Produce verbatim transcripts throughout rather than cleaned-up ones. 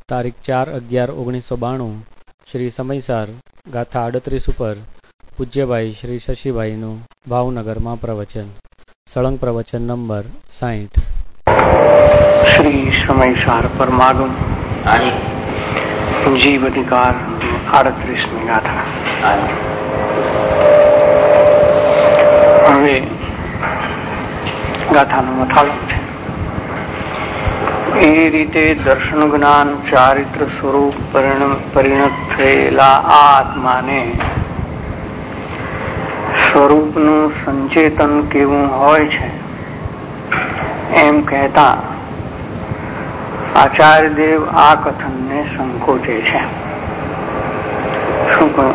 તારીખ ચાર અગિયાર ઓગણીસો બાણું શ્રી સમયસાર ગાથા આડત્રીસ ઉપર પૂજ્યભાઈ શ્રી શશીભાઈનું ભાવનગરમાં પ્રવચન. સળંગ પ્રવચન નંબર સાઠ. શ્રી સમયસાર પરમાગમ જીવ અધિકાર આડત્રીસમી ગાથા. હવે ગાથાનું મથાળું છે. એ રીતે દર્શન જ્ઞાન ચારિત્ર સ્વરૂપ પરિણત થયેલા આ આત્માને સ્વરૂપનું સંચેતન કેવું હોય છે એમ કહેતા આચાર્ય દેવ આ કથનને સંકોચે છે. શું કહ્યું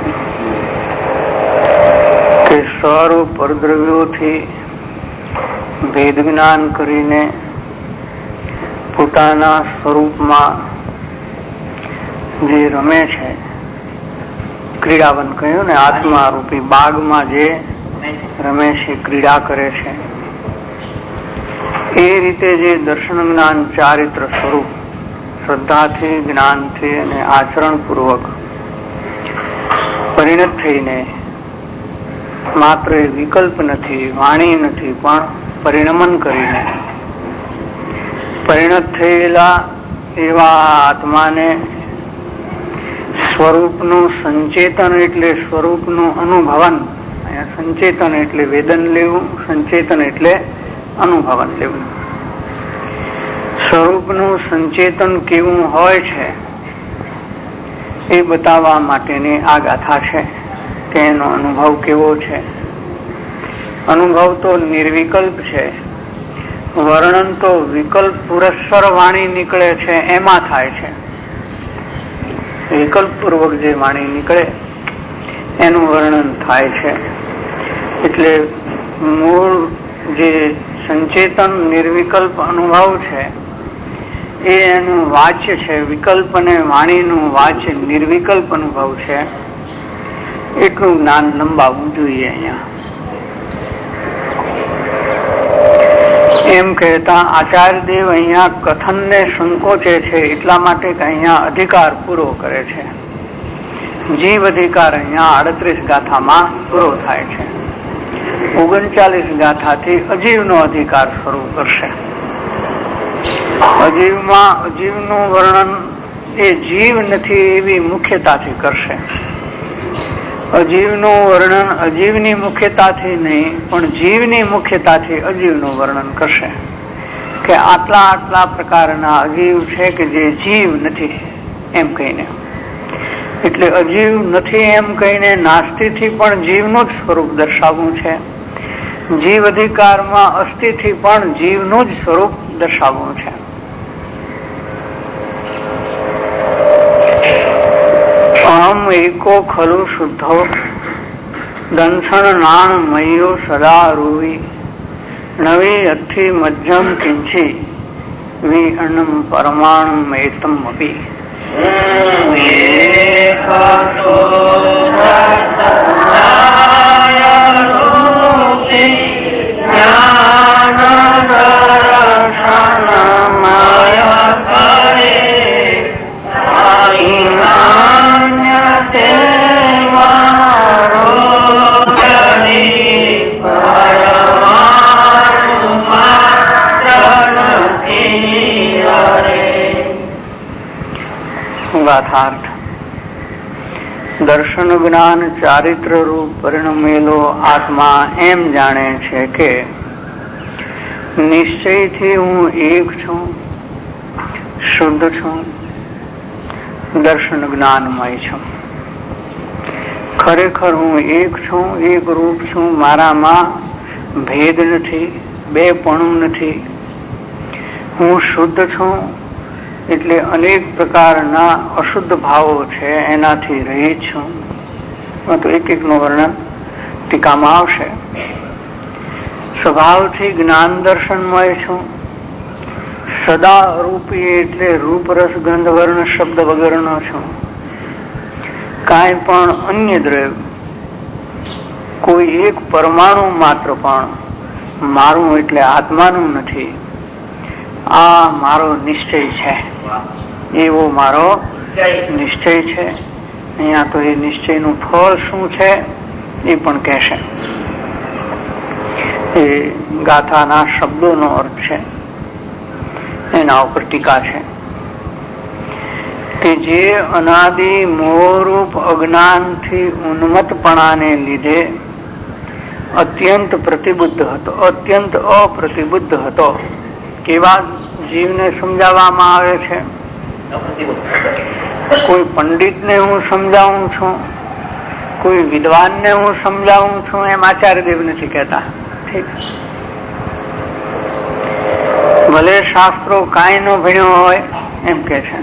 કે સ્વરૂપ પરદ્રવ્યોથી ભેદ જ્ઞાન કરીને પોતાના સ્વરૂપમાં જે રમે છે, ક્રીડાવન કહ્યું ને, આત્મા રૂપી બાગમાં જે રમે છે, ક્રીડા કરે છે, એ રીતે જે દર્શન જ્ઞાન ચારિત્ર સ્વરૂપ શ્રદ્ધાથી જ્ઞાનથી અને આચરણ પૂર્વક પરિણત થઈને માત્ર વિકલ્પ નથી, વાણી નથી, પણ પરિણમન કરીને પરિણત થયેલા એવા આત્માને સ્વરૂપનું સંચેતન એટલે સ્વરૂપનું અનુભવન. સંચેતન એટલે વેદન લેવું, સંચેતન એટલે અનુભવન લેવું. સ્વરૂપનું સંચેતન કેવું હોય છે એ બતાવવા માટેની આ ગાથા છે કે એનો અનુભવ કેવો છે. અનુભવ તો નિર્વિકલ્પ છે, વર્ણન તો વિકલ્પ પુરસ્સર વાણી નીકળે છે એમાં થાય છે. વિકલ્પ પૂર્વક જે વાણી નીકળે એનું વર્ણન થાય છે. એટલે મૂળ જે સંચેતન નિર્વિકલ્પ અનુભવ છે એ એનું વાચ્ય છે. વિકલ્પ અને વાણીનું વાચ્ય નિર્વિકલ્પ અનુભવ છે. એટલું જ્ઞાન લંબાવવું જોઈએ. અહીંયા એમ કહેતા આચાર્ય દેવ અહીંયા કથનને સંકોચે છે એટલા માટે કે અહીંયા અધિકાર પૂરો કરે છે. જીવ અધિકાર અહીંયા આડત્રીસ ગાથામાં પૂરો થાય છે. ઓગણચાલીસ ગાથાથી અજીવનો અધિકાર શરૂ કરશે. અજીવમાં અજીવનું વર્ણન એ જીવ નથી એવી મુખ્યતાથી કરશે. અજીવનું વર્ણન અજીવની મુખ્યતાથી નહીં પણ જીવની મુખ્યતાથી અજીવનું વર્ણન કરશે કે આટલા આટલા પ્રકારના અજીવ છે કે જે જીવ નથી એમ કહીને. એટલે અજીવ નથી એમ કહીને નાસ્તિથી પણ જીવનું જ સ્વરૂપ દર્શાવવું છે. જીવ અધિકારમાં અસ્થિથી પણ જીવનું જ સ્વરૂપ દર્શાવવું છે. અહમ એકો ખલુ શુદ્ધો દંસણ નાણ મયો સદા રૂવી નવી અથી મધ્યમ કિંચી વી અન્નમ પરમાણુ મેતમ અપી. દર્શન જ્ઞાન ચારિત્ર રૂપ પરિણમેલો આત્મા એમ જાણે છે કે નિશ્ચયથી હું એક છું, શુદ્ધ છું, દર્શન જ્ઞાનમય છું. ખરેખર હું એક છું, એક રૂપ છું, મારામાં ભેદ નથી, બે પણું નથી. હું શુદ્ધ છું એટલે અનેક પ્રકારના અશુદ્ધ ભાવો છે એનાથી રહિત છું. તો એક એક નું વર્ણન ટીકામાં આવશે. સ્વભાવથી જ્ઞાન દર્શનમય છું. સદા રૂપી એટલે રૂપ રસ ગંધ વર્ણ શબ્દ વગરનો છું. કાંઈ પણ અન્ય દ્રવ્ય કોઈ એક પરમાણુ માત્ર પણ મારું એટલે આત્માનું નથી. આ મારો નિશ્ચય છે. એવો મારો નિશ્ચય છે. અહીંયા તો એ નિશ્ચયનું ફળ શું છે એ પણ કહેશે. એ ગાથાના શબ્દોનો અર્થ છે, એના ઉપર ટીકા છે કે જે અનાદિ મોહરૂપ અજ્ઞાનથી ઉન્મત્તપણાને લીધે અત્યંત પ્રતિબુદ્ધ હતો, અત્યંત અપ્રતિબુદ્ધ હતો. કેવા જીવને સમજાવવામાં આવે છે? કોઈ પંડિતને હું સમજાવું છું, કોઈ વિદ્વાનને હું સમજાવું છું, એમ આચાર્યદેવ નથી કહેતા. ઠીક, ભલે શાસ્ત્રો કાંઈ ન ભણ્યો હોય એમ કે છે.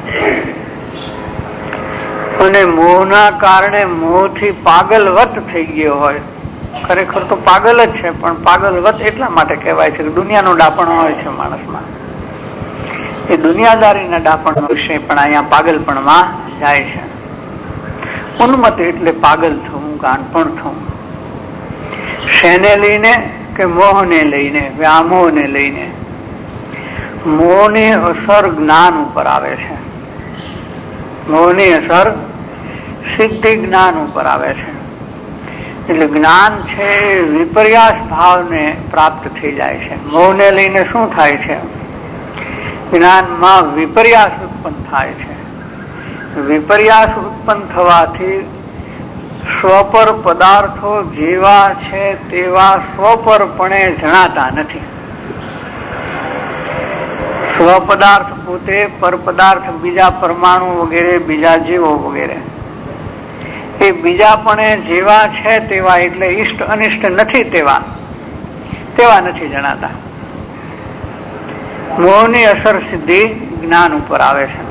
અને મોહના કારણે મોહથી પાગલવત થઈ ગયો હોય. ખરેખર તો પાગલ જ છે, પણ પાગલવત એટલા માટે કહેવાય છે કે દુનિયાનો ડાપણ હોય છે માણસમાં. એ દુનિયાદારીના ડાપણ વિશે પણ અહીંયા પાગલપણમાં જાય છે. ઉન્મત્ત એટલે પાગલ થવું, ગાંડપણ થવું. શેને લઈને? કે મોહને લઈને, વ્યામોહને લઈને. મોહની અસર જ્ઞાન ઉપર આવે છે. મોહની અસર સિદ્ધિ જ્ઞાન ઉપર આવે છે. એટલે જ્ઞાન છે વિપર્યાસ ભાવને પ્રાપ્ત થઈ જાય છે. મોહને લઈને શું થાય છે? જ્ઞાનમાં વિપર્યાસ ઉત્પન્ન થાય છે. વિપર્યાસ ઉત્પન્ન થવાથી સ્વપર પદાર્થો જેવા છે તેવા સ્વપરપણે જણાતા નથી. સ્વપદાર્થ પોતે, પરપદાર્થ બીજા પરમાણુ વગેરે, બીજા જીવો વગેરે, એ બીજાપણે જેવા છે તેવા, એટલે ઈષ્ટ અનિષ્ટ નથી તેવા તેવા નથી જણાતા. મોહની અસર સીધી જ્ઞાન ઉપર આવે છે.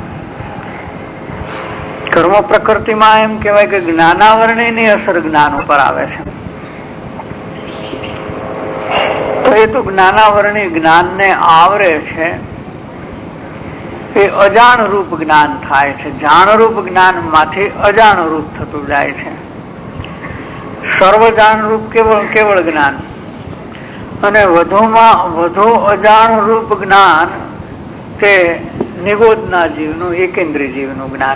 કર્મ પ્રકૃતિમાં એમ કહેવાય કે જ્ઞાનાવરણીની અસર જ્ઞાન ઉપર આવે છે. તો એ તો જ્ઞાનાવરણી જ્ઞાનને આવરે છે, એ અજાણ રૂપ જ્ઞાન થાય છે. જાણરૂપ જ્ઞાન માંથી અજાણ રૂપ થતું જાય છે. સર્વજાણ રૂપ કેવળ કેવળ જ્ઞાન, અને વધુમાં વધુ અજાણ રૂપ જ્ઞાન તે નિગોદના જીવનું, એકેન્દ્રી જીવનું જ્ઞાન.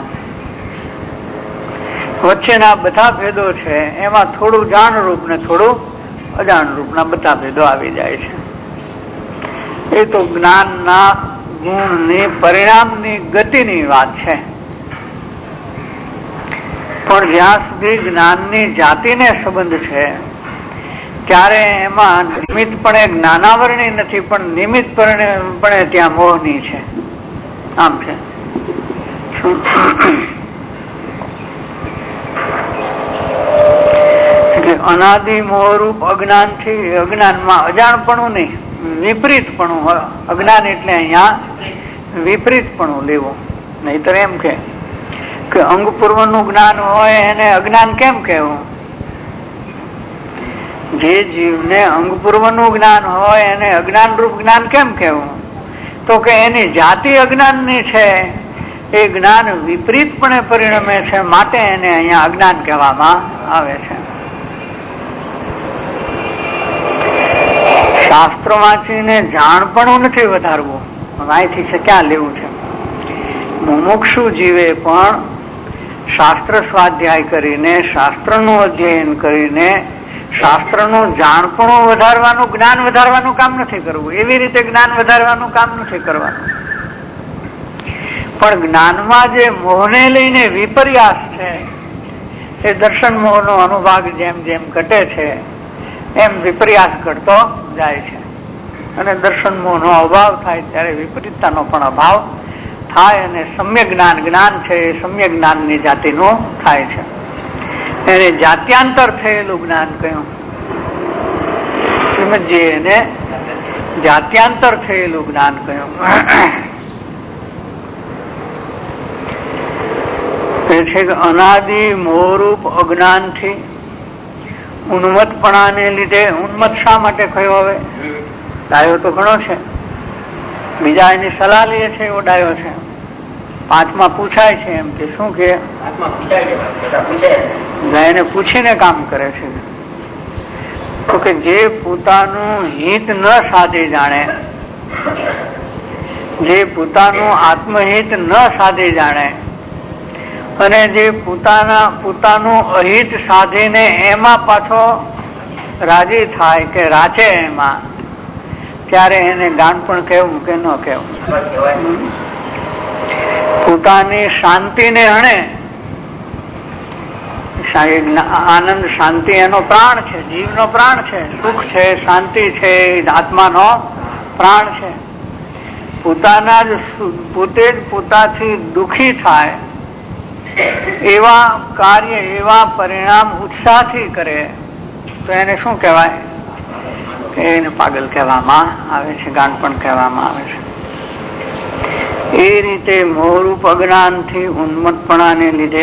વચ્ચેના બધા ભેદો છે એમાં થોડું જાણ રૂપ ને થોડું અજાણ રૂપના બધા ભેદો આવી જાય છે. એ તો જ્ઞાનના ગુણની, પરિણામની, ગતિની વાત છે. પણ જ્યાં સુધી જ્ઞાનની જાતિને સંબંધ છે ત્યારે એમાં નિમિત્તપણે જ્ઞાનાવરણી નથી, પણ નિમિત્તપણે ત્યાં મોહની છે. આમ છે. અનાદિ મોહરૂપ અજ્ઞાન થી, અજ્ઞાનમાં અજાણપણું નહીં, વિપરીતપણું. અજ્ઞાન એટલે અહીંયા વિપરીતપણું લેવું. નહીતર એમ કે અંગ પૂર્વ નું જ્ઞાન હોય એને અજ્ઞાન કેમ કહેવું? જે જીવને અંગ પૂર્વ નું જ્ઞાન હોય એને અજ્ઞાન રૂપ જ્ઞાન કેમ કહેવું? તો કે એની જાતિ અજ્ઞાન ની છે, એ જ્ઞાન વિપરીતપણે પરિણમે છે, માટે એને અહીંયા અજ્ઞાન કહેવામાં આવે છે. શાસ્ત્ર વાંચીને જાણપણું નથી વધારવું, અહીંથી છે ક્યાં લેવું છે. મુમુક્ષુ જીવે પણ શાસ્ત્ર સ્વાધ્યાય કરીને, શાસ્ત્રનું અધ્યયન કરીને, શાસ્ત્રનું જાણપણું વધારવાનું, જ્ઞાન વધારવાનું કામ નથી કરવું. એવી રીતે જ્ઞાન વધારવાનું કામ નથી કરવાનું. પણ જ્ઞાનમાં જે મોહને લઈને વિપર્યાસ છે, એ દર્શન મોહનો અનુભાગ જેમ જેમ ઘટે છે એમ વિપર્યાસ ઘટતો જાય છે. અને દર્શન મોહનો અભાવ થાય ત્યારે વિપરીતતાનો પણ અભાવ થાય, અને સમ્યક જ્ઞાન, જ્ઞાન છે એ સમ્યક જ્ઞાનની જાતિનું થાય છે. એને જાત્યાંતર થયેલું જ્ઞાન કહ્યું. શ્રીમદજીએ એને જાત્યાંતર થયેલું જ્ઞાન કહ્યું. એ છે કે અનાદિ મોહરૂપ અજ્ઞાનથી ઉન્મત્તપણાને લીધે, ઉન્મત્ત શા માટે કયો? હવે ડાયો તો ઘણો છે, બીજા એની સલાહ લે છે એવો ડાયો છે. પાંચમાં પૂછાય છે એમ કે શું કે એને પૂછીને કામ કરે છે. તો કે જે પોતાનું હિત ન સાધી જાણે જે પોતાનું આત્મહિત ન સાધી જાણે અને જે પોતાના પોતાનું અહિત સાધીને એમાં પાછો રાજી થાય કે રાચે એમાં, ત્યારે એને ગાંડપણ કહેવું કે ન કહેવું? પોતાની શાંતિને હણે, આનંદ શાંતિ એનો પ્રાણ છે, જીવનો પ્રાણ છે, સુખ છે, શાંતિ છે, આત્માનો પ્રાણ છે. પોતાના જ પોતે જ પોતાથી દુઃખી થાય એવા કાર્ય, એવા પરિણામ ઉત્સાહથી કરે તો એને શું કહેવાય? કે એને પાગલ કહેવામાં આવે છે, ગાંડપણ કહેવામાં આવે છે. એ રીતે મોહરૂપ અજ્ઞાનથી ઉન્મત્તપણાને લીધે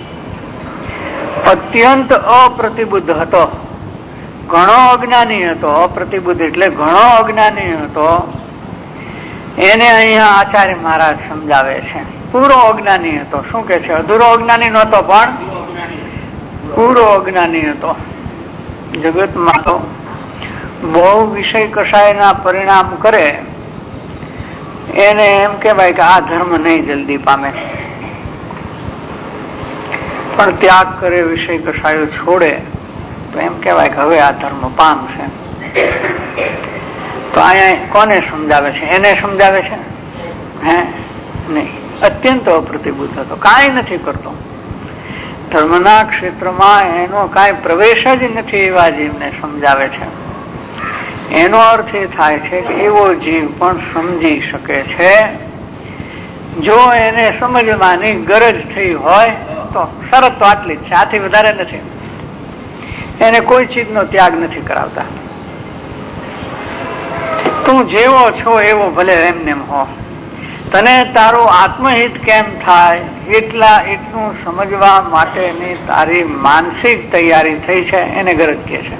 અત્યંત અપ્રતિબુદ્ધ હતો, ઘણો અજ્ઞાની હતો. અપ્રતિબુદ્ધ એટલે ઘણો અજ્ઞાની હતો. એને અહીંયા આચાર્ય મહારાજ સમજાવે છે. પૂરો અજ્ઞાની હતો. શું કે છે? અધૂરો અજ્ઞાની નહોતો, પણ પૂરો અજ્ઞાની હતો. જગતમાં તો બહુ વિષય કષાયના પરિણામ કરે એને એમ કહેવાય કે આ ધર્મ નહીં જલ્દી પામે, પણ ત્યાગ કરે, વિષય કષાયો છોડે તો એમ કહેવાય કે હવે આ ધર્મ પામશે. તો અહીંયા કોને સમજાવે છે? એને સમજાવે છે? હે નહીં. અત્યંત અપ્રતિબુદ્ધ હતો, કાંઈ નથી કરતો, ધર્મના ક્ષેત્રમાં એનો કાંઈ પ્રવેશ જ નથી, એવા જીવને સમજાવે છે. એનો અર્થ એ થાય છે કે એવો જીવ પણ સમજી શકે છે જો એને સમજવાની ગરજ થઈ હોય તો. શરત તો આટલી જ છે, આથી વધારે નથી. એને કોઈ ચીજનો ત્યાગ નથી કરાવતા. તું જેવો છો એવો ભલે એમને હો, તને તારું આત્મહિત કેમ થાય એટલા એટલું સમજવા માટેની તારી માનસિક તૈયારી થઈ છે, એને ગરજ કે છે,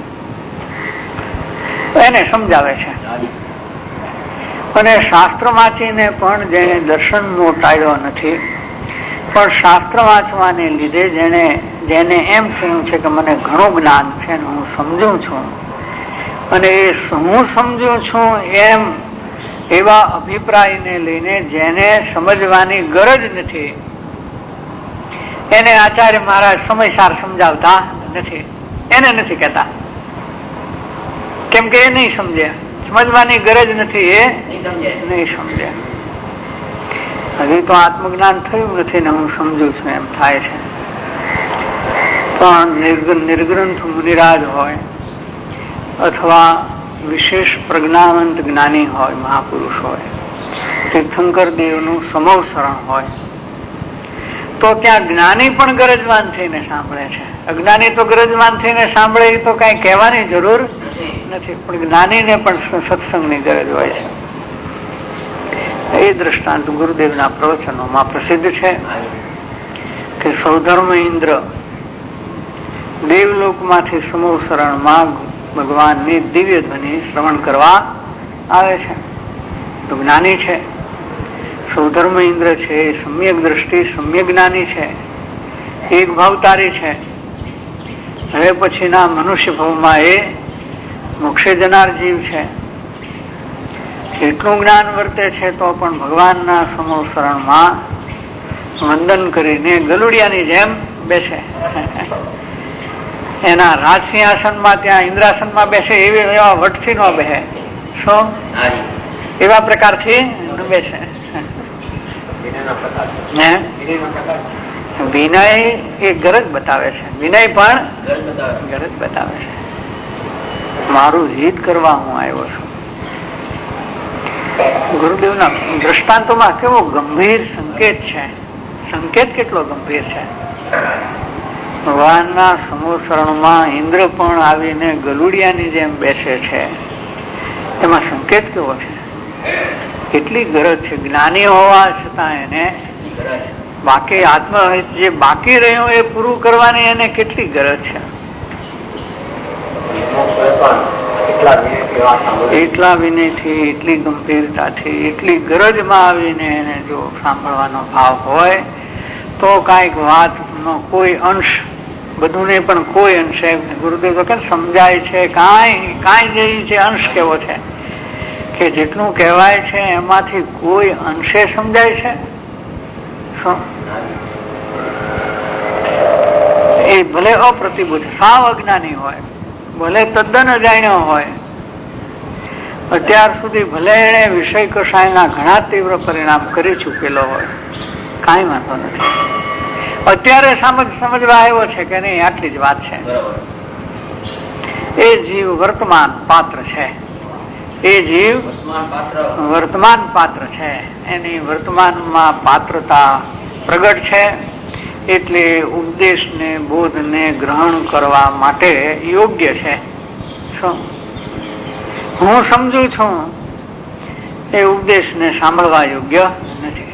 એને સમજાવે છે. અને શાસ્ત્ર વાંચીને પણ જેને દર્શનનો ટાળ્યો નથી, પણ શાસ્ત્ર વાંચવાને લીધે જેને જેને એમ થયું છે કે મને ઘણું જ્ઞાન છે ને હું સમજું છું, અને એ હું સમજું છું એમ એવા અભિપ્રાયને લઈને જેને સમજવાની ગરજ નથી, એને આચાર્ય મહારાજ સમયસાર સમજાવતા નથી. એને નથી કહેતા, કેમ કે એ નહીં સમજે, સમજવાની ગરજ નથી, એ નહીં સમજે. હજી તો આત્મજ્ઞાન થયું નથી ને હું સમજુ છું એમ થાય છે. પણ નિર્ગ્રંથ મુનિરાજ હોય અથવા વિશેષ પ્રજ્ઞાવંત જ્ઞાની હોય, મહાપુરુષ હોય, તીર્થંકર દેવનું સમવસરણ હોય, તો ત્યાં જ્ઞાની પણ ગરજવાન થઈને સાંભળે છે. અજ્ઞાની તો ગરજવાન થઈને સાંભળે એ તો કઈ કહેવાની જરૂર નથી, પણ જ્ઞાનીને પણ સત્સંગની ગરજ હોય છે. એ દ્રષ્ટાંત ગુરુદેવના પ્રવચનોમાં પ્રસિદ્ધ છે કે સૌધર્મ ઇન્દ્ર દેવલોકમાંથી સમવસરણમાં ભગવાનની દિવ્ય ધ્વનિ શ્રવણ કરવા આવે છે. તો જ્ઞાની છે, સૌધર્મ ઇન્દ્ર છે, સમ્યક દ્રષ્ટિ, સમ્યક જ્ઞાની છે, એક ભાવતારી છે. હવે પછીના મનુષ્ય ભાવમાં એ મોક્ષે જનાર જીવ છે. એટલું જ્ઞાન વર્તે છે તો પણ ભગવાનના સમવસરણમાં વંદન કરીને ગલુડિયાની જેમ બેસે. એના રાજસિંહાસનમાં ત્યાં ઇન્દ્રાસનમાં બેસે એવી એવા વટથી ન બેસે, શું એવા પ્રકારથી બેસે. વિનય એ ગરજ બતાવે છે, વિનય પણ ગરજ બતાવે છે. મારું હિત કરવા હું આવ્યો છું. ગુરુદેવના દ્રષ્ટાંતોમાં કેવો ગંભીર સંકેત છે, સંકેત કેટલો ગંભીર છે. ભગવાનના સમોસરણમાં ઇન્દ્ર પણ આવીને ગલુડિયાની જેમ બેસે છે, એમાં સંકેત કેવો છે. કેટલી ગરજ છે જ્ઞાની હોવા છતાં એને, બાકી આત્મ જે બાકી રહ્યું એ પૂરું કરવાની એને કેટલી ગરજ છે. એટલા વિનયથી, એટલી ગંભીરતાથી, એટલી ગરજમાં આવીને એને જો સાંભળવાનો ભાવ હોય તો કાંઈક વાતનો કોઈ અંશ, બધું ને પણ કોઈ અંશે ગુરુદેવ તો કે સમજાય છે. કાંઈ કાંઈ જે છે અંશ કેવો છે કે જેટલું કહેવાય છે એમાંથી કોઈ અંશે સમજાય છે? એ ભલે અપ્રતિબુદ્ધ સાવ અજ્ઞાની હોય, ભલે તદ્દન અજાણ્યો હોય, અત્યાર સુધી ભલે એને વિષય કષાયના ઘણા તીવ્ર પરિણામ કરી ચૂકેલો હોય, કાંઈ વાંધો નથી. અત્યારે સમજ સમજવા આવ્યો છે કે નહીં, આટલી જ વાત છે. એ જીવ વર્તમાન પાત્ર છે, એ જીવ વર્તમાન પાત્ર છે, એની વર્તમાનમાં પાત્રતા પ્રગટ છે, એટલે ઉપદેશને બોધને ગ્રહણ કરવા માટે યોગ્ય છે. શું હું સમજુ છું એ ઉપદેશને સાંભળવા યોગ્ય નથી.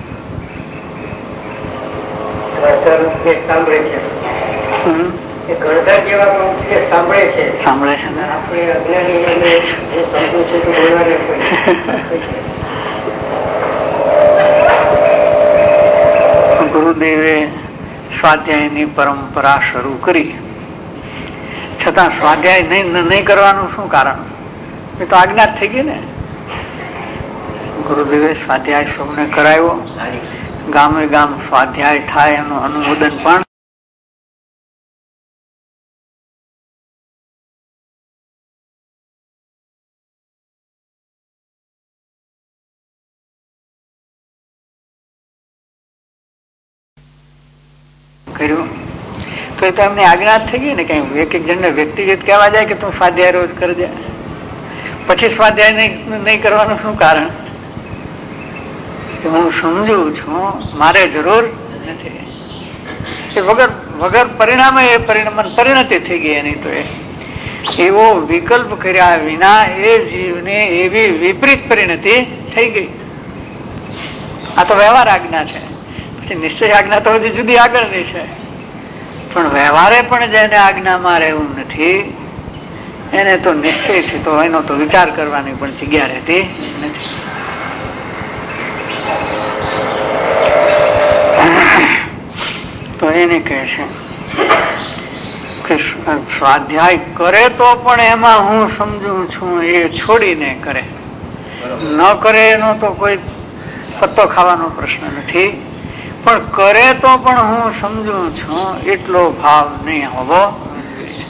સાંભળે છે સાંભળે છે ને ગુરુદેવે સ્વાધ્યાયની પરંપરા શરૂ કરી, છતાં સ્વાધ્યાય નહીં નહીં કરવાનું શું કારણ? એ તો આજ્ઞા થઈ ગઈ ને. ગુરુદેવે સ્વાધ્યાય સૌને કરાવ્યો, ગામે ગામ સ્વાધ્યાય થાય એનું અનુમોદન પણ કર્યું. તો એ તો એમની આજ્ઞા થઈ ગઈ ને. કઈ એક એક જણને વ્યક્તિગત કહેવા જાય કે તું સ્વાધ્યાય રોજ કરજે, પછી સ્વાધ્યાય નહીં નહીં કરવાનું શું કારણ? હું સમજુ છું મારે જરૂર નથી. એ વગર વગર પરિણામે એ પરિણામ પરિણતિ થઈ ગઈ એની. તો એવો વિકલ્પ કર્યા વિના એ જીવને એવી વિપરીત પરિણતિ થઈ ગઈ. આ તો વ્યવહાર આજ્ઞા છે. પછી નિશ્ચય આજ્ઞા તો હજી જુદી આગળની છે, પણ વ્યવહારે પણ જેને આજ્ઞામાં રહેવું નથી એને તો નિશ્ચયથી તો એનો તો વિચાર કરવાની પણ જગ્યા રહેતી નથી. તો એને કહે છે કે સ્વાધ્યાય કરે તો પણ એમાં હું સમજુ છું એ છોડીને કરે, ન કરે એનો તો કોઈ પત્તો ખાવાનો પ્રશ્ન નથી, પણ કરે તો પણ હું સમજુ છું એટલો ભાવ નહીં હોવો જોઈએ.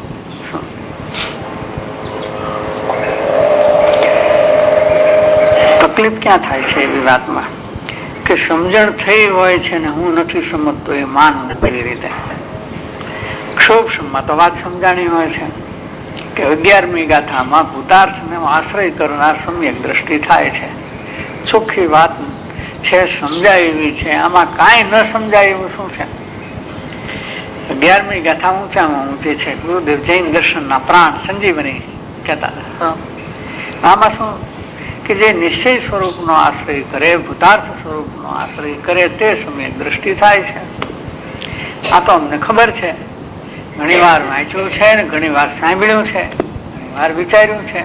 તકલીફ ક્યાં થાય છે એવી વાતમાં કે સમજણ થઈ હોય છે ને હું નથી સમજતો એ માન કેવી રીતે. ક્ષોભમાં તો વાત સમજાણી હોય છે કે અગિયારમી ગાથામાં ભૂતાર્થને આશ્રય કરનાર સમ્યક દ્રષ્ટિ થાય છે. ચોખ્ખી વાત છે, સમજાય એવી છે. આમાં કાંઈ ન સમજાય એવું શું છે? અગિયારમી ગાથા ઊંચામાં ઊંચી છે. ગુરુદેવ જૈન દર્શનના પ્રાણ સંજીવની કહેતા હતા. આમાં શું કે જે નિશ્ચય સ્વરૂપનો આશ્રય કરે, ભૂતાર્થ સ્વરૂપનો આશ્રય કરે તે સમયે દ્રષ્ટિ થાય છે. આ તો અમને ખબર છે, ઘણી વાર વાંચ્યું છે ને ઘણી વાર સાંભળ્યું છે, ઘણી વાર વિચાર્યું છે.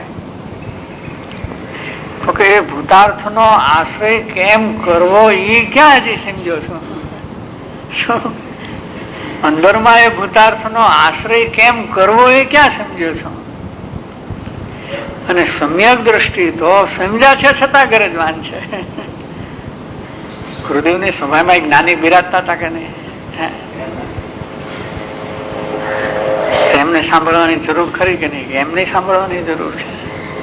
તો કે એ ભૂતાર્થનો આશ્રય કેમ કરવો એ ક્યાં હજી સમજો છો? શું અંદરમાં એ ભૂતાર્થનો આશ્રય કેમ કરવો એ ક્યાં સમજો છો? અને સમ્યક દ્રષ્ટિ તો સમજ્યા છે છતાં ગરજવાન છે. ગુરુદેવની સભામાં એક જ્ઞાની બિરાજતા હતા કે નહીં? એમને સાંભળવાની જરૂર ખરી કે નહીં? એમને સાંભળવાની જરૂર છે.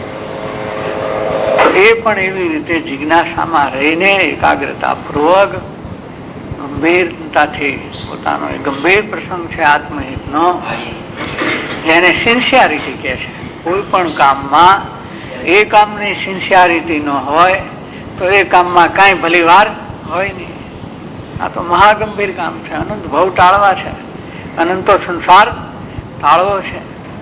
તો એ પણ એવી રીતે જિજ્ઞાસામાં રહીને એકાગ્રતા પૂર્વક ગંભીરતાથી પોતાનો ગંભીર પ્રસંગ છે આત્મહિતનો, જેને સિન્સિયારિટી કહે છે. કોઈ પણ કામમાં એ કામની સિન્સિયારિટી ન હોય તો એ કામમાં કાંઈ ભલી વાર હોય નહીં. આ તો મહાગંભીર કામ છે. અનંત ભવ ટાળવા છે, અનંતો સંસાર ટાળવો છે.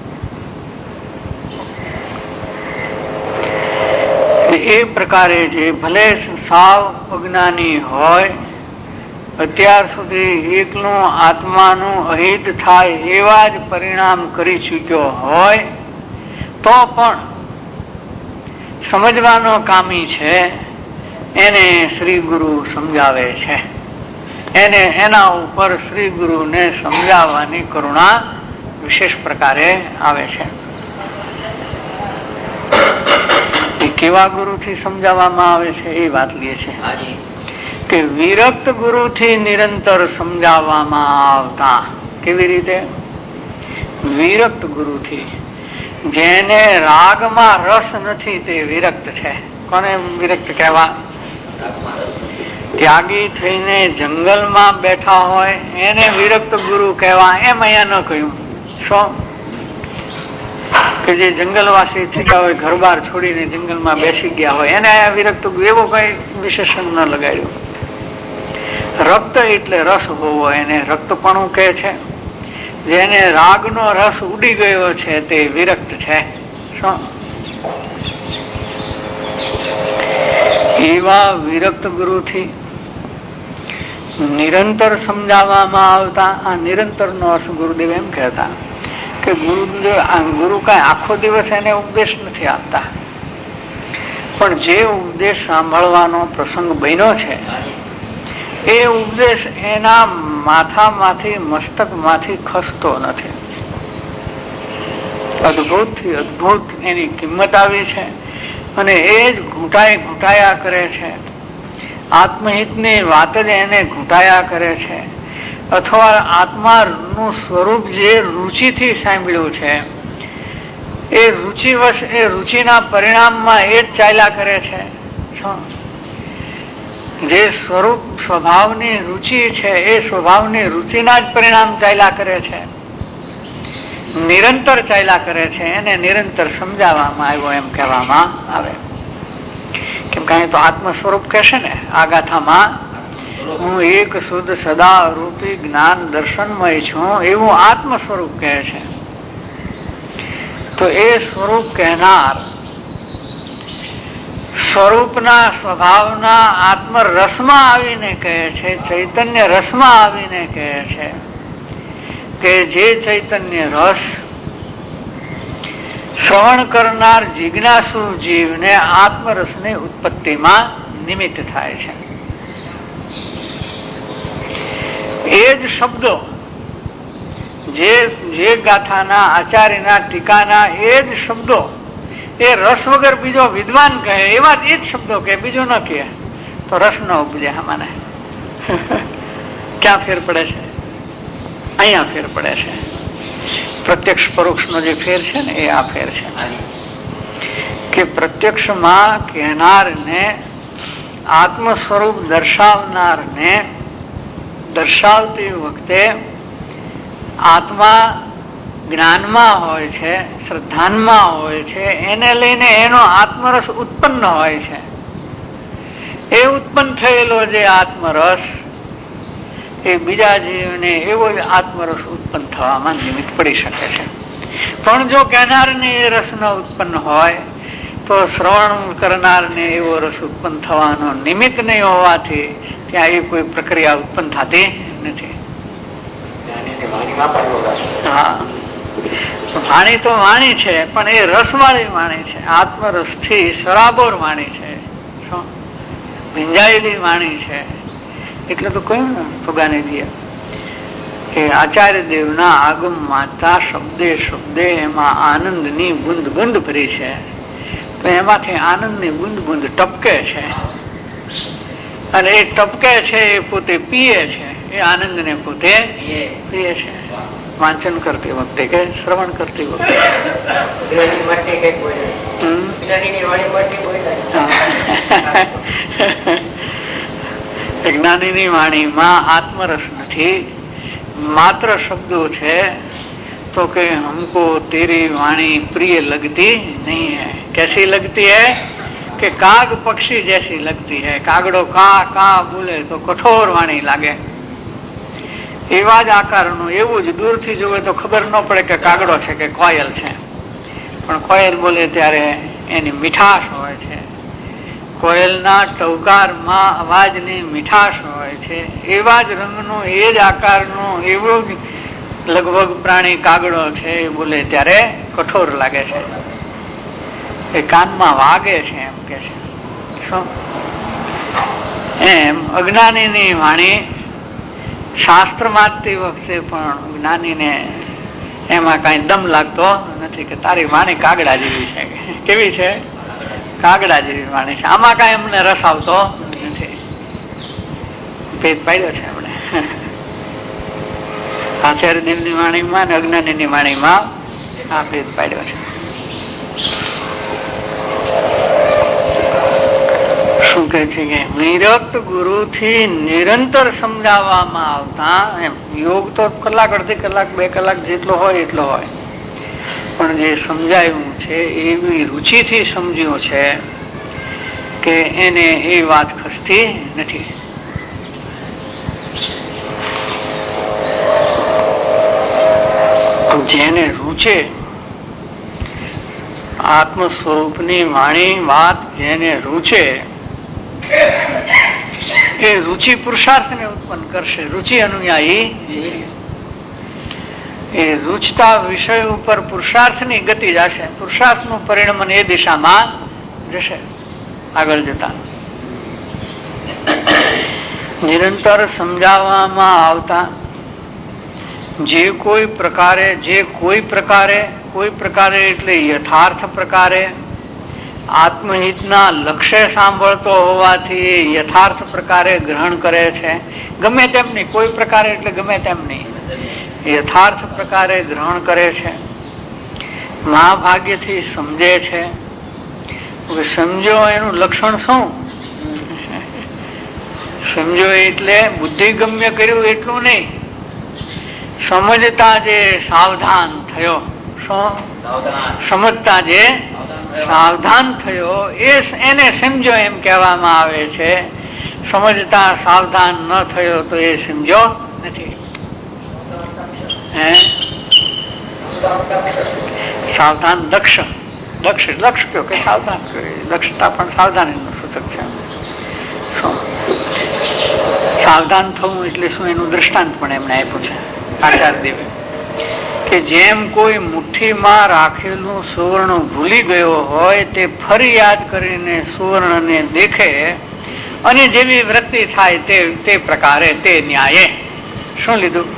એ પ્રકારે જે ભલે સાવ અજ્ઞાની હોય, અત્યાર સુધી એકલું આત્માનું અહિત થાય એવા જ પરિણામ કરી ચૂક્યો હોય તો પણ સમજવાનો કામી છે, એને શ્રી ગુરુ સમજાવે છે. એને એના ઉપર શ્રી ગુરુને સમજાવવાની કરુણા વિશેષ પ્રકારે આવે છે. કેવા ગુરુથી સમજાવવામાં આવે છે એ વાત લે છે કે વિરક્ત ગુરુથી નિરંતર સમજાવવામાં આવતા. કેવી રીતે? વિરક્ત ગુરુથી. જેને રાગમાં રસ નથી તે વિરક્ત છે. કોને વિરક્ત કહેવા? ત્યાગી થઈને જંગલમાં બેઠા હોય એને વિરક્ત ગુરુ કહેવા. એમ અહીંયા ન કહ્યું. શું? કે જે જંગલવાસી થયા હોય, ઘર બાર છોડીને જંગલમાં બેસી ગયા હોય એને અહીંયા વિરક્ત ગુરુ, એવો કઈ વિશેષણ ન લગાડ્યું. રક્ત એટલે રસ હોવો, એને રક્તપણું કહે છે. જેને રાગનો રસ ઉડી ગયો છે તે વિરક્ત છે. શું? એવા વિરક્ત ગુરુથી નિરંતર સમજાવવામાં આવતા. આ નિરંતર નો અર્થ ગુરુદેવ એમ કહેતા કે ગુરુદેવ ગુરુ કઈ આખો દિવસ એને ઉપદેશ નથી આપતા, પણ જે ઉપદેશ સાંભળવાનો પ્રસંગ બન્યો છે એ ઉપદેશ એના માથામાંથી, મસ્તકમાંથી ખસતો નથી. અદભુત થી અદભુત એની કિંમત આવી છે અને એ જ ઘૂંટાઈ ઘૂંટાયા કરે છે. આત્મહિતની વાત જ એને ઘૂંટાયા કરે છે. અથવા આત્માનું સ્વરૂપ જે રુચિથી સાંભળ્યું છે એ રુચિવશ, એ રુચિના પરિણામમાં એ જ ચાલ્યા કરે છે. જે સ્વરૂપ સ્વભાવની રુચિ છે એ સ્વભાવની રુચિના જ પરિણામ ચાલ્યા કરે છે, નિરંતર ચાલ્યા કરે છે. એને નિરંતર સમજાવવામાં આવ્યો એમ કહેવામાં આવે. કેમ કે તો આત્મ સ્વરૂપ કહેશે ને આ ગાથામાં, હું એક શુદ્ધ સદા રૂપી જ્ઞાન દર્શનમય છું, એવું આત્મ સ્વરૂપ કહે છે. તો એ સ્વરૂપ કહેનાર સ્વરૂપના સ્વભાવના આત્મ રસમાં આવીને કહે છે, ચૈતન્ય રસમાં આવીને કહે છે કે જે ચૈતન્ય રસ શ્રવણ કરનાર જિજ્ઞાસુ જીવને આત્મરસની ઉત્પત્તિમાં નિમિત્ત થાય છે. એ જ શબ્દો જે જે ગાથાના આચાર્યના ટીકાના એ જ શબ્દો એ રસ વગર બીજો વિદ્વાન કહે એવા જ શબ્દો કે બીજો ન કહે તો રસ ન ઉપજે. આમાં ક્યાં ફેર પડે છે? અહીંયા ફેર પડે છે. પ્રત્યક્ષ પરોક્ષનો જે ફેર છે ને એ આ ફેર છે કે પ્રત્યક્ષમાં કહેનારને, આત્મ સ્વરૂપ દર્શાવનારને દર્શાવતી વખતે આત્મા જ્ઞાનમાં હોય છે, શ્રદ્ધાનમાં હોય છે, એને લઈને એનો આત્મરસ ઉત્પન્ન હોય છે. એ ઉત્પન્ન થયેલો જે આત્મરસ એ બીજા જીવને એવો જ આત્મરસ ઉત્પન્ન થવામાં નિમિત્ત પડી શકે છે. પણ જો કહેનારને એ રસ ન ઉત્પન્ન હોય તો શ્રવણ કરનારને એવો રસ ઉત્પન્ન થવાનો નિમિત્ત નહીં હોવાથી ત્યાં એ કોઈ પ્રક્રિયા ઉત્પન્ન થતી નથી. હા, વાણી તો વાણી છે પણ એ રસવાળી વાણી છે, આત્મરસ થી સરાબોર વાણી છે, ભીંજાયેલી વાણી છે. એટલે તો કહ્યું ને ફુગાનીજીએ કે આચાર્ય દેવના આગમ માતા શબ્દે શબ્દે એમાં આનંદની બુંદ બુંદ ભરી છે. તો એમાંથી આનંદની બુંદ બુંદ ટપકે છે અને એ ટપકે છે એ પોતે પીએ છે, એ આનંદને પોતે પીએ છે. વાંચન કરતી વખતે કે શ્રવણ કરતી વખતે જ્ઞાનીની વાણીમાં આત્મરસ નથી, માત્ર શબ્દો છે. તો કે हमको तेरी वाणी प्रिय लगती नहीं है. कैसी लगती है? કે કાગ પક્ષી જૈસી લગતી હૈ. કાગડો કા કા બોલે તો કઠોર વાણી લાગે. એવા જ આકારનું, એવું જ દૂરથી જોવે તો ખબર ન પડે કે કાગડો છે કે કોયલ છે, પણ કોયલ બોલે ત્યારે એની મીઠાશ હોય છે. કોયલના ટવકારમાં અવાજની મીઠાશ હોય છે. એવા જ રંગનું, એ જ આકારનું, એવું જ લગભગ પ્રાણી કાગડો છે, એ બોલે ત્યારે કઠોર લાગે છે, એ કાનમાં વાગે છે એમ કે છે. શું? એમ અજ્ઞાનીની વાણી શાસ્ત્ર વાંચતી વખતે પણ જ્ઞાનીને એમાં કઈ દમ લાગતો નથી કે તારી વાણી કાગડા જેવી છે. કેવી છે? કાગડા જેવી વાણી છે, આમાં કઈ અમને રસ આવતો નથી. ભેદ પાડ્યો છે આપણે આચાર્યદેવની વાણીમાં અને અજ્ઞાનીની વાણીમાં આ ભેદ પાડ્યો છે. શું કે છે કે વિરક્ત ગુરુ થી નિરંતર સમજાવવામાં આવતા, એમ યોગ તો કલાક અડધી કલાક બે કલાક જેટલો હોય એટલો હોય, પણ જે સમજાયું છે એવી રુચિથી સમજ્યું છે કે એને એ વાત ખસતી નથી. જેને રૂચે આત્મ સ્વરૂપની વાણી વાત, જેને રૂચે એ રુચિ પુરુષાર્થને ઉત્પન્ન કરશે. રુચિ અનુયાયી એ રૂચતા વિષય ઉપર પુરુષાર્થની ગતિ જશે, પુરુષાર્થનું પરિણમન એ દિશામાં જશે આગળ જતા. નિરંતર સમજાવવામાં આવતા જે કોઈ પ્રકારે જે કોઈ પ્રકારે કોઈ પ્રકારે એટલે યથાર્થ પ્રકારે આત્મહિતના લક્ષ્ય સાંભળતો હોવાથી યથાર્થ પ્રકારે ગ્રહણ કરે છે. ગમે તેમ નહીં, કોઈ પ્રકારે એટલે ગમે તેમ નહીં, યથાર્થ પ્રકારે ગ્રહણ કરે છે, મહાભાગ્યથી સમજે છે. સમજો એનું લક્ષણ શું? સમજો એટલે બુદ્ધિગમ્ય કર્યું એટલું નહીં, સમજતા જે સાવધાન થયો, શું સમજતા જે સાવધાન થયો એ એને સમજો એમ કહેવામાં આવે છે. સમજતા સાવધાન ન થયો તો એ સમજો નથી. હે સાવધાન દક્ષ, દક્ષ દક્ષ કયો કે સાવધાન કયો, દક્ષતા પણ સાવધાનીનું સૂચક છે. સાવધાન થવું એટલે શું એનું દ્રષ્ટાંત પણ એમને આપ્યું છે આચાર્યદેવે, કે જેમ કોઈ મુઠ્ઠીમાં રાખેલું સુવર્ણ ભૂલી ગયો હોય તે ફરી યાદ કરીને સુવર્ણને દેખે અને જેવી વૃત્તિ થાય તે તે પ્રકારે તે ન્યાયે. શું લીધું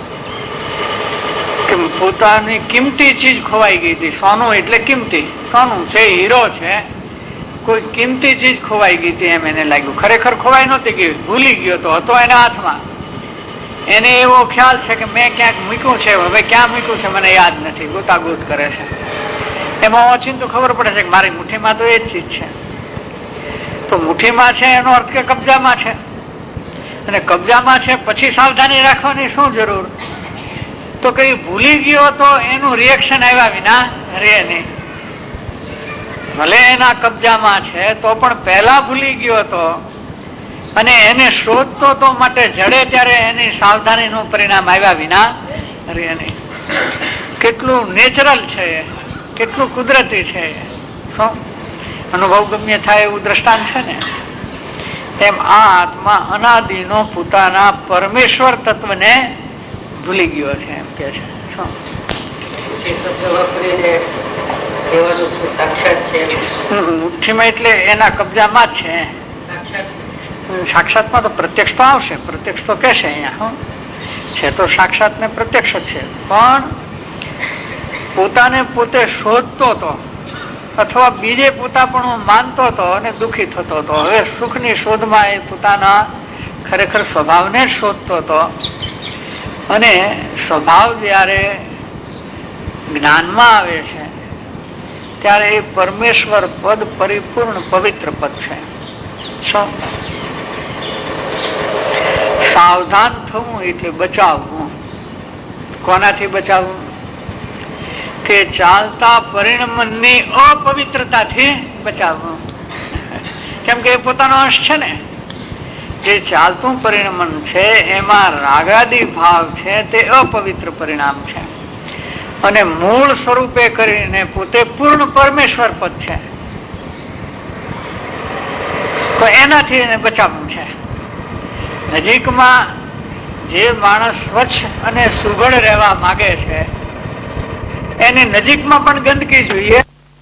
કે પોતાની કિંમતી ચીજ ખોવાઈ ગઈ હતી. સોનું એટલે કિંમતી, સોનું છે, હીરો છે, કોઈ કિંમતી ચીજ ખોવાઈ ગઈ હતી એમ એને લાગ્યું. ખરેખર ખોવાઈ નહોતી ગઈ, ભૂલી ગયો તો હતો એના હાથમાં. એને એવો ખ્યાલ છે કે મેં ક્યાંક મૂક્યું છે, હવે ક્યાં મૂક્યું છે મને યાદ નથી, ગોતાગોત કરે છે. એમાં ઓચિંતું ખબર પડે છે કે મારી મુઠ્ઠીમાં તો એ જ ચીજ છે. તો મુઠ્ઠીમાં છે એનો અર્થ કે કબજામાં છે, અને કબજામાં છે પછી સાવધાની રાખવાની શું જરૂર? તો કઈ ભૂલી ગયો તો એનું રિએક્શન આવ્યા વિના રે નહીં. ભલે એના કબજામાં છે તો પણ પહેલા ભૂલી ગયો તો અને એને શોધતો તો માટે જડે ત્યારે એની સાવધાનીનું પરિણામ આવ્યા વિના રે નહીં. કેટલું નેચરલ છે, કેટલું કુદરતી છે, શું અનુભવ ગમ્ય થાય એવું દ્રષ્ટાંત છે ને. એમ આ આત્મા અનાદિનો પોતાના પરમેશ્વર તત્વને ભૂલી ગયો છે એમ કે છે. શું મુઠ્ઠીમાં એટલે એના કબજામાં જ છે. સાક્ષાતમાં તો પ્રત્યક્ષ તો આવશે, પ્રત્યક્ષ તો કહેશે અહીંયા છે તો સાક્ષાત ને પ્રત્યક્ષ જ છે, પણ પોતાને પોતે શોધતો હતો અથવા બીજે પોતા પણ માનતો હતો અને દુઃખી થતો હતો. હવે સુખની શોધમાં એ પોતાના ખરેખર સ્વભાવને જ શોધતો હતો, અને સ્વભાવ જ્યારે જ્ઞાનમાં આવે છે ત્યારે એ પરમેશ્વર પદ પરિપૂર્ણ પવિત્ર પદ છે. શું સાવધાન થવું એટલે બચાવવું. કોનાથી બચાવવું? કે ચાલતા પરિણમનની અપવિત્રતાથી બચાવવું. કેમ કે એ પોતાનો અંશ છે ને. જે ચાલતું પરિણમન છે એમાં રાગાદી ભાવ છે તે અપવિત્ર પરિણામ છે, અને મૂળ સ્વરૂપે કરીને પોતે પૂર્ણ પરમેશ્વર પદ છે. તો એનાથી એને બચાવવું છે. નજીકમાં જે માણસ સ્વચ્છ અને સુઘડ રહેવા માંગે છે એની નજીકમાં પણ ગંદકી જોઈએ.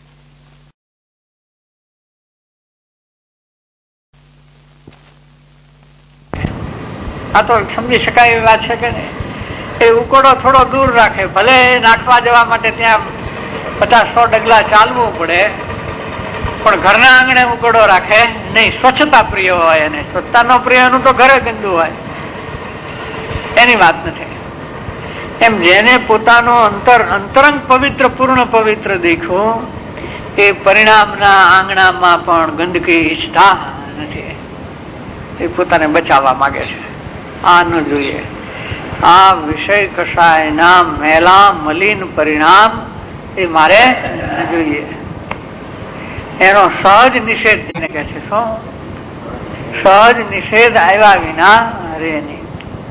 આ તો સમજી શકાય એવી વાત છે કે એ ઉકોડો થોડો દૂર રાખે, ભલે નાખવા જવા માટે ત્યાં પચાસ સો ડગલા ચાલવું પડે, પણ ઘરના આંગણે ઉકળો રાખે નહીં. સ્વચ્છતા પ્રિય હોય અને સ્વચ્છતા નો પ્રિય એનું તો ઘરે ગંદુ હોય, એની વાત નથી. એમ જેને પોતાનો અંતર અંતરંગ પવિત્ર પૂર્ણ પવિત્ર દેખ્યું એ પરિણામના આંગણામાં પણ ગંદકી ઈચ્છતા નથી. એ પોતાને બચાવવા માંગે છે. આ ન જોઈએ. આ વિષય કશાયના મેલા મલિન પરિણામ એ મારે જોઈએ. એનો સહજ નિષેધ જેને કહે છે. શું સહજ નિષેધ આવ્યા વિના રે નહીં.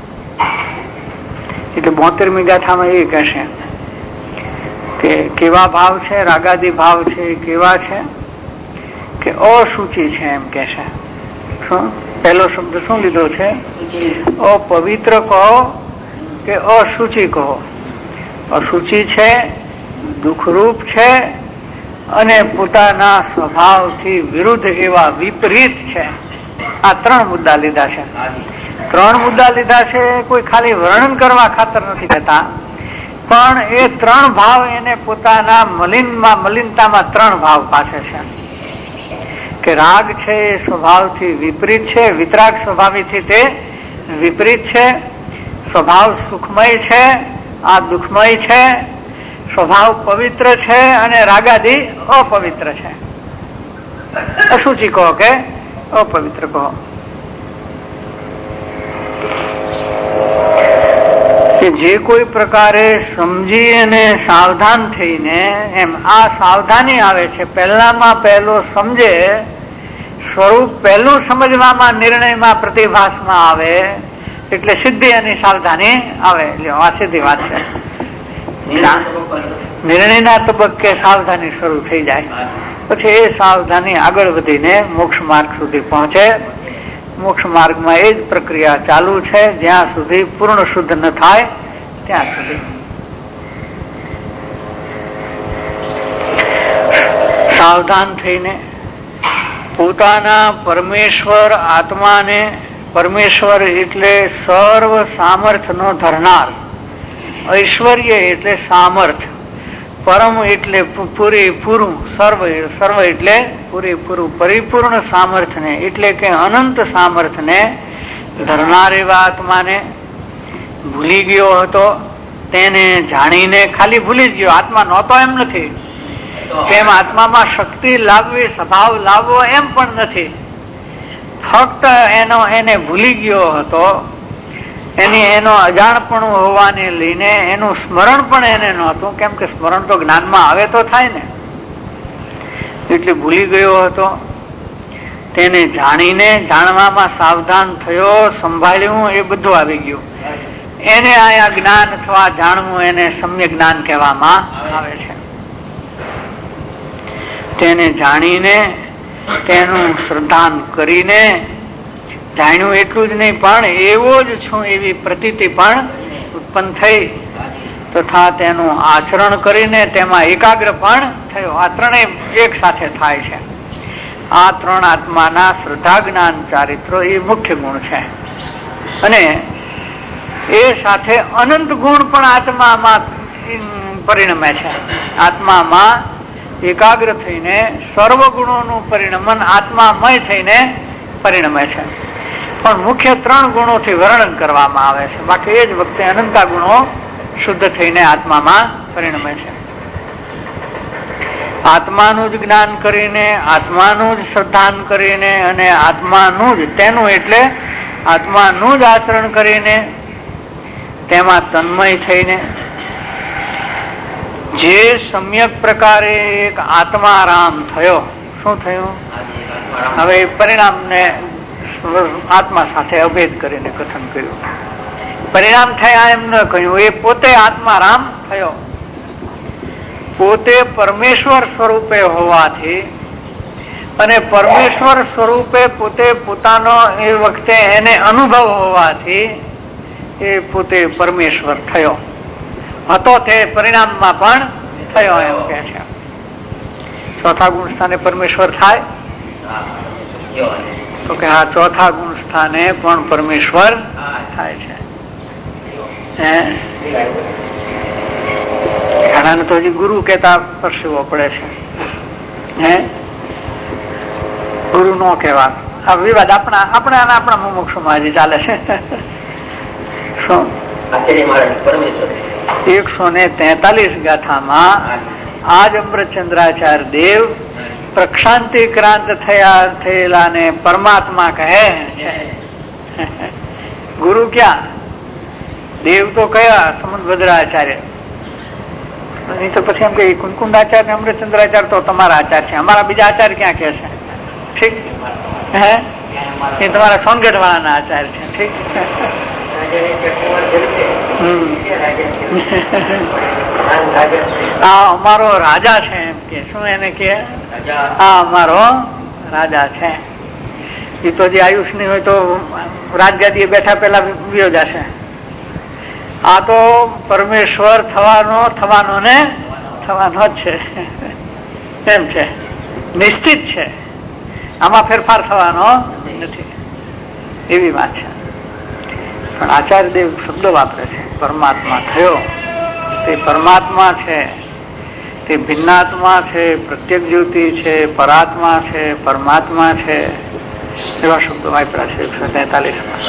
એટલે બોતેરમી ગાથામાં એ કહેશે કે કેવા ભાવ છે, રાગાદી ભાવ છે કેવા છે કે અસુચિ છે. એમ કે છે. શું પહેલો શબ્દ શું લીધો છે? અપવિત્ર કહો કે અસુચિ કહો. અસુચિ છે, દુઃખરૂપ છે અને પોતાના સ્વભાવથી વિરુદ્ધ એવા વિપરીત છે. આ ત્રણ મુદ્દા લીધા છે. ત્રણ મુદ્દા લીધા છે. કોઈ ખાલી વર્ણન કરવા ખાતર નથી કહેતા, પણ એ ત્રણ ભાવ એને પોતાના મલિનમાં મલિનતામાં ત્રણ ભાવ પાસે છે. કે રાગ છે એ સ્વભાવથી વિપરીત છે, વિતરાગ સ્વભાવીથી તે વિપરીત છે. સ્વભાવ સુખમય છે, આ દુઃખમય છે. સ્વભાવ પવિત્ર છે અને રાગાદી અપવિત્ર છે. અશુચિ કહો કે અપવિત્ર કહો. જે કોઈ પ્રકારે સમજી અને સાવધાન થઈને, એમ આ સાવધાની આવે છે. પહેલામાં પહેલો સમજે, સ્વરૂપ પહેલું સમજવામાં, નિર્ણયમાં, પ્રતિભાસમાં આવે એટલે સિદ્ધિ અને સાવધાની આવે. આ સીધી વાત છે. નિર્ણયના તબક્કે સાવધાની શરૂ થઈ જાય, પછી એ સાવધાની આગળ વધીને મોક્ષ માર્ગ સુધી પહોંચે. મોક્ષ માર્ગમાં એ જ પ્રક્રિયા ચાલુ છે જ્યાં સુધી પૂર્ણ શુદ્ધ ન થાય ત્યાં સુધી. સાવધાન થઈને પોતાના પરમેશ્વર આત્માને, પરમેશ્વર એટલે સર્વ સામર્થ્ય નો ધરનાર, ઐશ્વર્ય એટલે સામર્થ, પરમ એટલે પૂરેપૂરું, સર્વ સર્વ એટલે પૂરેપૂરું પરિપૂર્ણ સામર્થ્યને એટલે કે અનંત સામર્થ્યને ધરનાર એવા આત્માને ભૂલી ગયો હતો. તેને જાણીને ખાલી ભૂલી જ ગયો, આત્મા નહોતો એમ નથી. કેમ આત્મામાં શક્તિ લાવવી, સ્વભાવ લાવવો એમ પણ નથી. ફક્ત એનો એને ભૂલી ગયો હતો. એની એનો અજાણપણું હોવાને લઈને એનું સ્મરણ પણ એને નહોતું. કેમ કે સ્મરણ તો જ્ઞાનમાં આવે તો થાય ને. એટલે ભૂલી ગયો હતો. તેને જાણીને, જાણવામાં સાવધાન થયો, સંભાળ્યું, એ બધું આવી ગયું. એને આયા જ્ઞાન અથવા જાણવું, એને સમ્યક જ્ઞાન કહેવામાં આવે છે. તેને જાણીને, તેનું શ્રદ્ધાન કરીને, જાણ્યું એટલું જ નહીં પણ એવો જ છું એવી પ્રતીતિ પણ ઉત્પન્ન થઈ, તથા તેનું આચરણ કરીને તેમાં એકાગ્ર પણ થયો. આ ત્રણેય એક સાથે થાય છે. આ ત્રણ આત્માના શ્રદ્ધા, જ્ઞાન, ચારિત્ર એ મુખ્ય ગુણ છે. અને એ સાથે અનંત ગુણ પણ આત્મામાં પરિણમે છે. આત્મામાં એકાગ્ર થઈને સર્વ ગુણોનું પરિણમન આત્મામય થઈને પરિણમે છે. પણ મુખ્ય ત્રણ ગુણોથી વર્ણન કરવામાં આવે છે. બાકી એ જ વખતે અનંતા ગુણો શુદ્ધ થઈને આત્મામાં પરિણમે છે. આત્માનું જ જ્ઞાન કરીને, આત્માનું જ શ્રદ્ધાન કરીને અને આત્માનું જ તેનું એટલે આત્માનું જ આચરણ કરીને તેમાં તન્મય થઈને જે સમ્યક પ્રકારે એક આત્મારામ થયો. શું થયું? હવે પરિણામને આત્મા સાથે અભેદ કરીને કથન કર્યું. પરિણામ થયા એમ ન કહ્યું, એ પોતે આત્મારામ થયો. પોતે પરમેશ્વર સ્વરૂપે હોવાથી અને પરમેશ્વર સ્વરૂપે પોતે પોતાનો એ વખતે એને અનુભવ હોવાથી એ પોતે પરમેશ્વર થયો હતો. તે પરિણામમાં પણ થયો એમ કે છે. ચોથા ગુણ સ્થાને પરમેશ્વર થાય તો કે હા, ચોથા ગુણ સ્થાને પણ પરમેશ્વર થાય છે. ઘણાને તો હજી ગુરુ કેતા પરસેવો પડે છે. હે ગુરુ નો કહેવા. આ વિવાદ આપણા આપણા આપણા મુમુક્ષુમાં હજી ચાલે છે. શું એકસો ને તેતાલીસ ગાથામાં આજ અમૃતચંદ્રાચાર્ય દેવ પ્રક્ષાંતિક્રાંત થયા થયેલા ને પરમાત્મા કહે છે. ગુરુ ક્યાં? દેવ તો કયા? સમંતભદ્રાચાર્ય. નહીં તો પછી એમ કે કુંકુંડાચાર્ય અમૃતચંદ્રાચાર્ય તો તમારા આચાર્ય છે, અમારા બીજા આચાર્ય ક્યાં કે છે? ઠીક હે, એ તમારા સોનગઢ વાળાના આચાર્ય છે. ઠીક. આ અમારો રાજા છે એમ કે. શું એને કે? આ અમારો રાજા છે. એ તો જે આયુષ ની હોય તો રાજગાદી બેઠા પેલા વિયો જશે. આ તો પરમેશ્વર થવાનો થવાનો ને થવાનો જ છે એમ છે, નિશ્ચિત છે. આમાં ફેરફાર થવાનો નથી, એવી વાત છે. પણ આચાર્ય દેવ શબ્દ વાપરે છે. પરમાત્મા થયો તે પરમાત્મા છે, તે ભિન્નાત્મા છે, પ્રત્યેક જ્યોતિ છે, પરાત્મા છે, પરમાત્મા છે, એવા શબ્દો વાપર્યા છે એકસો તેતાલીસ માં.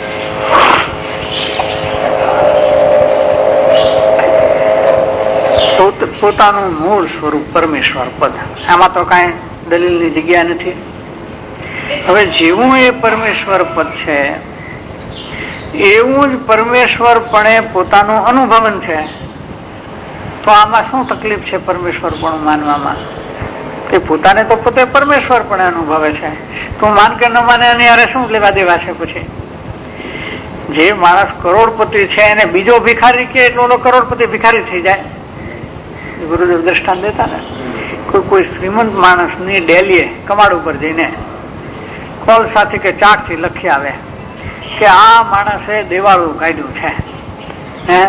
પોતાનું મૂળ સ્વરૂપ પરમેશ્વર પદ. આમાં તો કઈ દલીલની જગ્યા નથી. હવે જેવું એ પરમેશ્વર પદ છે એવું જ પરમેશ્વર પણ પોતાનું અનુભવન છે. તો આમાં શું તકલીફ છે પરમેશ્વર પણ માનવામાં? કે પોતાને તો પોતે પરમેશ્વર પણ અનુભવે છે. તું માન કે ન માને એની હારે શું લેવા દેવા છે? પછી જે માણસ કરોડપતિ છે એને બીજો ભિખારી કે એટલો કરોડપતિ ભિખારી થઈ જાય. ગુરુદેવ દ્રષ્ટાંત દેતા ને, કોઈ કોઈ શ્રીમંત માણસ ની ડેલીએ કમાડ ઉપર જઈને કોલ સાથે કે ચાક થી લખી આવે કે આ માણસે દેવાળું કાઢ્યું છે. હે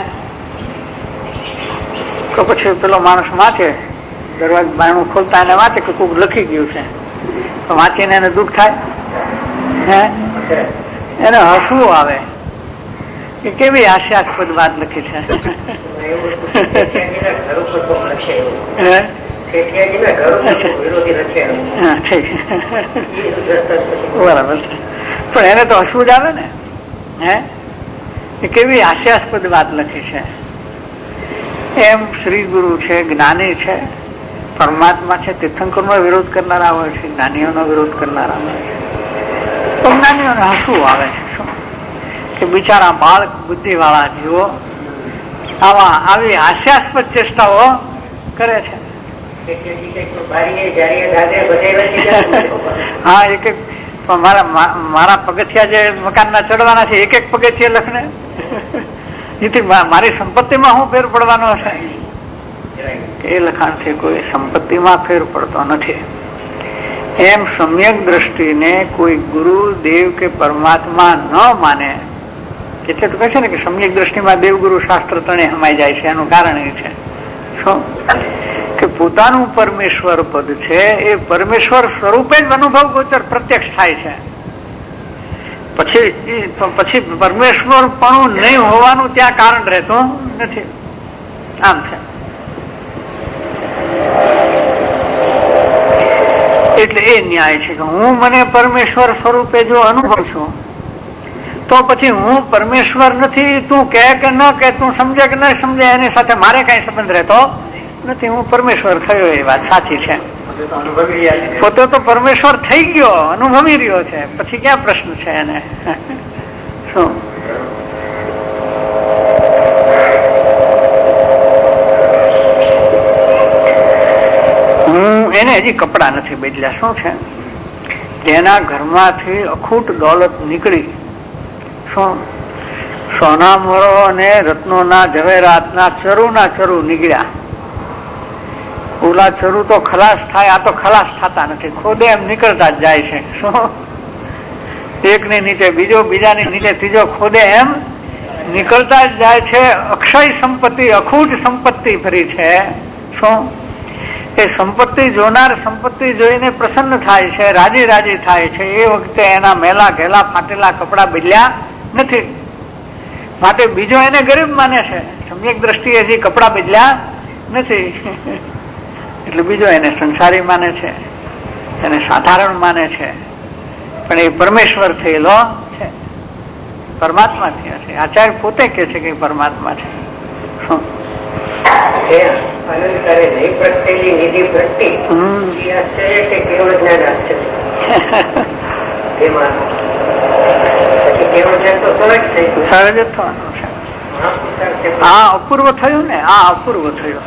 તો પછી પેલો માણસ વાંચે, દરવાજ બારણું ખોલતા એને વાંચે કે કોઈક લખી ગયું છે, તો વાંચીને એને દુઃખ થાય. હે એને હસવું આવે કે કેવી હાસ્યાસ્પદ વાત લખી છે. બરાબર. પણ એને તો હસવું જ આવે ને. હે એ કેવી હાસ્યાસ્પદ વાત લખી છે. એમ શ્રી ગુરુ છે, જ્ઞાની છે, પરમાત્મા છે. તીર્થંકર નો વિરોધ કરનારા હોય છે, જ્ઞાનીઓનો વિરોધ કરનારા હોય છે. તો જ્ઞાનીઓને હસવું આવે છે. શું કે બિચારા બાળક બુદ્ધિ વાળા જીવો આવા આવી હાસ્યાસ્પદ ચેષ્ટાઓ કરે છે. હા, એક એક મારા મારા પગથિયા જે મકાન ના ચડવાના છે એક એક પગથિયે લખને. એથી મારી સંપત્તિમાં શું ફેર પડવાનો છે? એ લખાણથી કોઈ સંપત્તિમાં ફેર પડતો નથી. એમ સમ્યક દ્રષ્ટિને કોઈ ગુરુ દેવ કે પરમાત્મા ન માને એટલે તો કહે છે ને કે સમ્યક દ્રષ્ટિમાં દેવગુરુ શાસ્ત્ર ત્રણે હમાઈ જાય છે. એનું કારણ એ છે શું કે પોતાનું પરમેશ્વર પદ છે એ પરમેશ્વર સ્વરૂપે જ અનુભવ ગોચર પ્રત્યક્ષ થાય છે. પછી પછી પરમેશ્વર પણ નહીં હોવાનું ત્યાં કારણ રહેતું નથી. આમ છે. એટલે એ ન્યાય છે કે હું મને પરમેશ્વર સ્વરૂપે જો અનુભવ છું તો પછી હું પરમેશ્વર નથી. તું કહે કે ન કે, તું સમજે કે ન સમજે, એની સાથે મારે કઈ સંબંધ રહેતો નથી. હું પરમેશ્વર થયો એ વાત સાચી છે. પોતે તો પરમેશ્વર થઈ ગયો, અનુભવી રહ્યો છે. પછી ક્યાં પ્રશ્ન છે એને? શું હું એને હજી કપડા નથી બદલ્યા. શું છે? જેના ઘરમાંથી અખૂટ દોલત નીકળી, શું સોના મોરો અને રત્નોના જવેરાતના ચરુના ચરુ નીકળ્યા. ઓલા ચરુ તો ખલાસ થાય, આ તો ખલાસ થતા નથી. ખોદે એમ નીકળતા જ જાય છે. શું એક ની નીચે બીજો, બીજાની નીચે ત્રીજો, ખોદે એમ નીકળતા જ જાય છે. અક્ષય સંપત્તિ, અખૂટ સંપત્તિ ભરી છે. શું એ સંપત્તિ જોનાર સંપત્તિ જોઈને પ્રસન્ન થાય છે, રાજી રાજી થાય છે. એ વખતે એના મેલા ઘેલા ફાટેલા કપડા બદલ્યા નથી. માટે બીજો એને ગરીબ માને છે. સમ્યક દ્રષ્ટિએ હજી કપડા બદલ્યા નથી એટલે બીજો એને સંસારી માને છે. એને સાધારણ માને છે, પણ એ પરમેશ્વર થયેલો છે, પરમાત્મા થયા છે. આચાર્ય પોતે કે છે કે પરમાત્મા છે. શું સહજ થવાનું છે. આ અપૂર્વ થયું ને, આ અપૂર્વ થયું.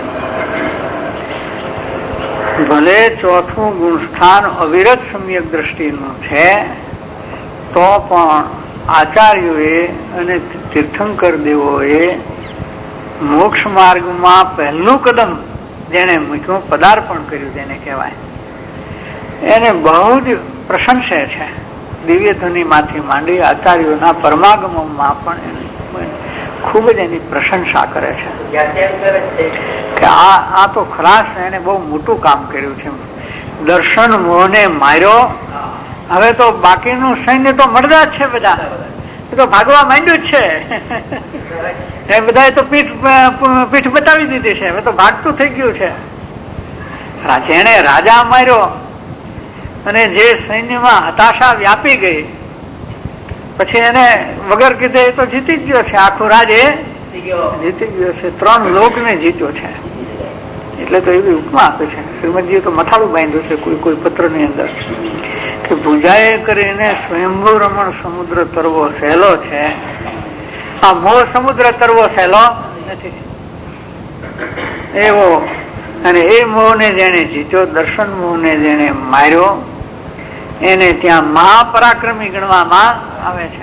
ભલે ચોથું ગુણસ્થાન અવિરત સમ્યક દ્રષ્ટિનું છે, તો પણ આચાર્યોએ અને તીર્થંકર દેવોએ મોક્ષ માર્ગમાં પહેલું કદમ જેને મૂક્યું, પદાર્પણ કર્યું જેને કહેવાય, એને બહુ જ પ્રશંસે છે. દિવ્ય ધ્વનિમાંથી માંડી આચાર્યોના પરમાગમમાં પણ ખૂબ જ એની પ્રશંસા કરે છે કે આ આ તો ખલાસ એને બહુ મોટું કામ કર્યું છે. દર્શન મોહને માર્યો. હવે તો બાકીનું સૈન્ય તો મળદા જ છે, બધા એ તો ભાગવા માંડ્યું જ છે. એ બધાએ તો પીઠ પીઠ બતાવી દીધી છે, હવે તો ભાગતું થઈ ગયું છે. જેને રાજા માર્યો અને જે સૈન્યમાં હતાશા વ્યાપી ગઈ, પછી એને વગર કીધે એ તો જીતી જ ગયો છે. આખું રાજ એ જીતી ગયો છે, ત્રણ લોકને જીત્યો છે. એટલે તો એવી ઉપમા આપે છે શ્રીમદજીએ તો મથાળું બાંધ્યું છે કોઈ કોઈ પત્રની અંદર કે ભુજાએ કરીને સ્વયંભૂ રમણ સમુદ્ર તરવો સહેલો છે, આ મોહ સમુદ્ર તરવો સહેલો નથી. એવો અને એ મોહને જેને જીત્યો, દર્શન મોહને જેને માર્યો, એને ત્યાં મહાપરાક્રમી ગણવામાં આવે છે.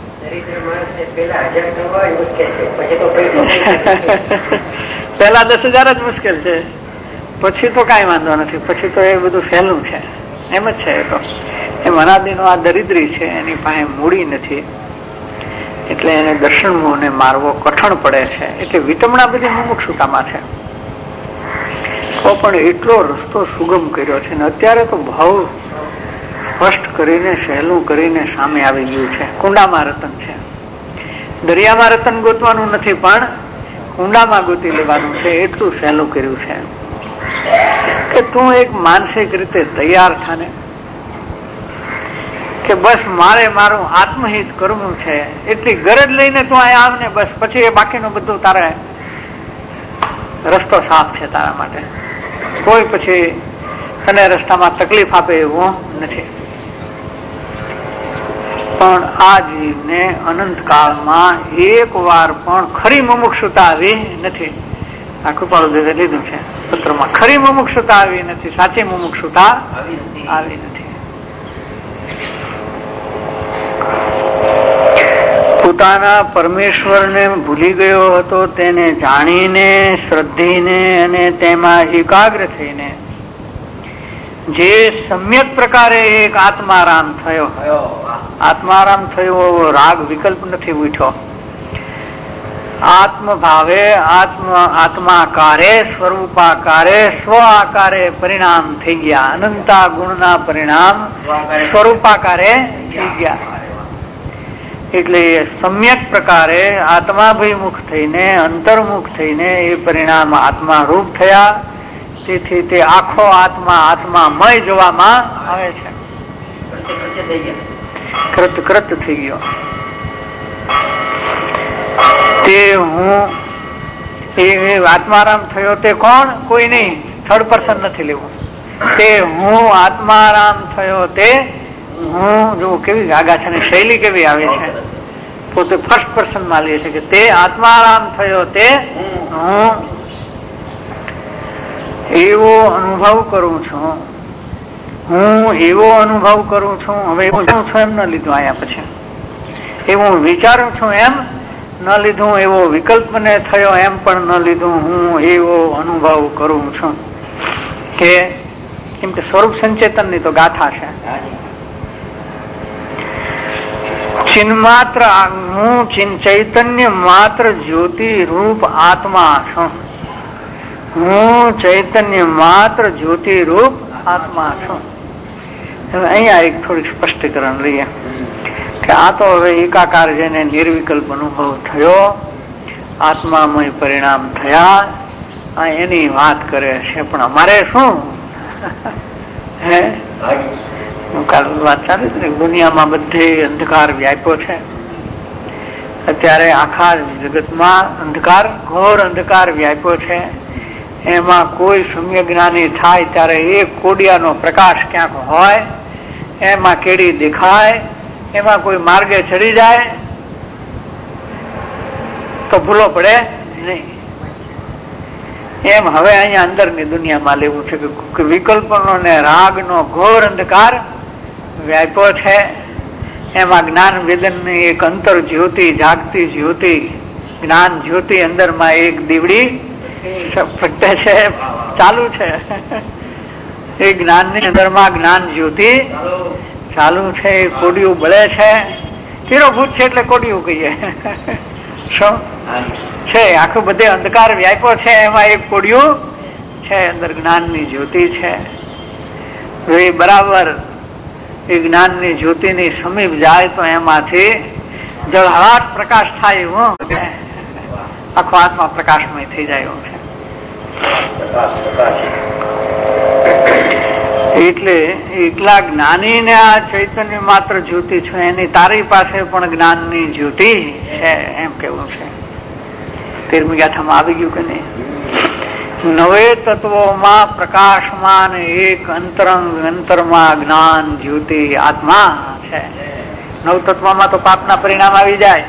પેલા દસ હજાર જ મુશ્કેલ છે, પછી તો કઈ વાંધો નથી, પછી તો એ બધું સહેલું છે. એમ જ છે. એ તો એમ અનાદિનો આ દરિદ્રી છે, એની પાસે મૂડી નથી, એટલે એને દર્શન મોહને મારવો કઠણ પડે છે. એટલે વિટમણા બધી મુમુક્ષુતામાં છે. તો પણ એટલો રસ્તો સુગમ કર્યો છે ને અત્યારે તો ભાવ સ્પષ્ટ કરીને સહેલું કરીને સામે આવી ગયું છે. કુંડામાં રતન છે, દરિયામાં રતન ગોતવાનું નથી, પણ કુંડામાં ગોતી લેવાનું છે. એટલું સહેલું કર્યું છે કે તું એક માનસિક રીતે તૈયાર થાને કે બસ મારે મારું આત્મહિત કરવું છે, એટલી ગરજ લઈને તું અહીંયા આવ ને બસ, પછી એ બાકીનું બધું તારે રસ્તો સાફ છે તારા માટે. કોઈ પછી તને રસ્તામાં તકલીફ આપે એવું નથી. પણ આ જીવને અનંત કાળમાં એક વાર પણ ખરી મુમુક્ષુતા આવી નથી. આ કૃપાળુ દેવે લીધું છે પત્રમાં, ખરી મુમુક્ષુતા આવી નથી, સાચી મુમુક્ષુતા આવી નથી. પોતાના પરમેશ્વરને ભૂલી ગયો હતો, તેને જાણીને, શ્રદ્ધીને અને તેમાં એકાગ્ર થઈને જે સમ્યક પ્રકારે એક આત્મારામ થયો, આત્મારામ થયો, રાગ વિકલ્પ નથી ઉઠ્યો. આત્મભાવે આત્મ આત્માકારે સ્વરૂપાકારે સ્વ આકારે પરિણામ થઈ ગયા. અનંતા ગુણના પરિણામ સ્વરૂપાકારે થઈ ગયા. એટલે સમ્યક પ્રકારે આત્માભિમુખ થઈને, અંતર્મુખ થઈને એ પરિણામ આત્મા રૂપ થયા. તેથી તે આખો આત્મા આત્મામય જોવામાં આવે છે. કૃત કૃત થઈ ગયો. તે હું એ આત્મારામ થયો તે કોણ? કોઈ નહીં, થર્ડ પર્સન નથી લેવું. તે હું આત્મારામ થયો તે હું. જો કેવી આગાછાની શૈલી કેવી આવે છે, પોતે ફર્સ્ટ પર્સન માં લે છે કે તે આત્મારામ થયો તે હું એવો અનુભવ કરું છું. હું એવો અનુભવ કરું છું. હવે એવું છું એમ ન લીધું આયા પછી, એવું વિચારું છું એમ ન લીધું, એવો વિકલ્પ ને થયો એમ પણ ન લીધું. હું એવો અનુભવ કરું છું કે કેમ કે સ્વરૂપ સંચેતન ની તો ગાથા છે. ચિન્માત્ર હું ચૈતન્ય માત્ર જ્યોતિ રૂપ આત્મા છું. હું ચૈતન્ય માત્ર જ્યોતિ રૂપ આત્મા છું. અહીંયા એક થોડીક સ્પષ્ટીકરણ લઈએ કે આ તો હવે એકાકાર જેને નિર્વિકલ્પ અનુભવ થયો, આત્મામય પરિણામ થયા, આ એની વાત કરે છે. પણ અમારે શું? હે કાલ વાત ચાલી હતી ને, દુનિયામાં બધે અંધકાર વ્યાપ્યો છે. અત્યારે આખા જગતમાં અંધકાર, ઘોર અંધકાર વ્યાપ્યો છે. એમાં કોઈ સમ્યક જ્ઞાની થાય ત્યારે એક કોડિયાનો પ્રકાશ ક્યાંક હોય, એમાં કેડી દેખાય, એમાં કોઈ માર્ગે ચડી જાય તો ભૂલો પડે નહીં. એમ હવે અહીંયા અંદરની દુનિયામાં લેવું છે કે વિકલ્પનો ને રાગનો ઘોર અંધકાર વ્યાપ્યો છે. એમાં જ્ઞાન વેદનની એક અંતર જ્યોતિ, જાગતી જ્યોતિ, જ્ઞાન જ્યોતિ અંદરમાં એક દીવડી પ્રગટે છે, ચાલુ છે. એ જ્ઞાનની અંદરમાં જ્ઞાન જ્યોતિ ચાલુ છે. એ કોડિયું બળે છે. કેરો ભૂત છે એટલે કોડિયું કહીએ. શું છે? આખું બધે અંધકાર વ્યાપ્યો છે, એમાં એક કોડિયું છે, અંદર જ્ઞાનની જ્યોતિ છે. એ બરાબર એ જ્ઞાનની જ્યોતિની સમીપ જાય તો એમાંથી જળહળાટ પ્રકાશ થાય એવું આખો આત્મા પ્રકાશમય થઈ જાય એવું છે. એટલે એકલા જ્ઞાની ને આ ચૈતન્ય માત્ર જ્યોતિ છે, એની તારી પાસે પણ જ્ઞાનની જ્યોતિ છે એમ કેવું છે. તેરમી ગાથામાં આવી ગયું કે નહીં? નવે તત્વોમાં પ્રકાશમાન એક અંતરંગ, અંતરમાં જ્ઞાન જ્યોતિ આત્મા છે. નવ તત્વમાં તો પાપના પરિણામ આવી જાય.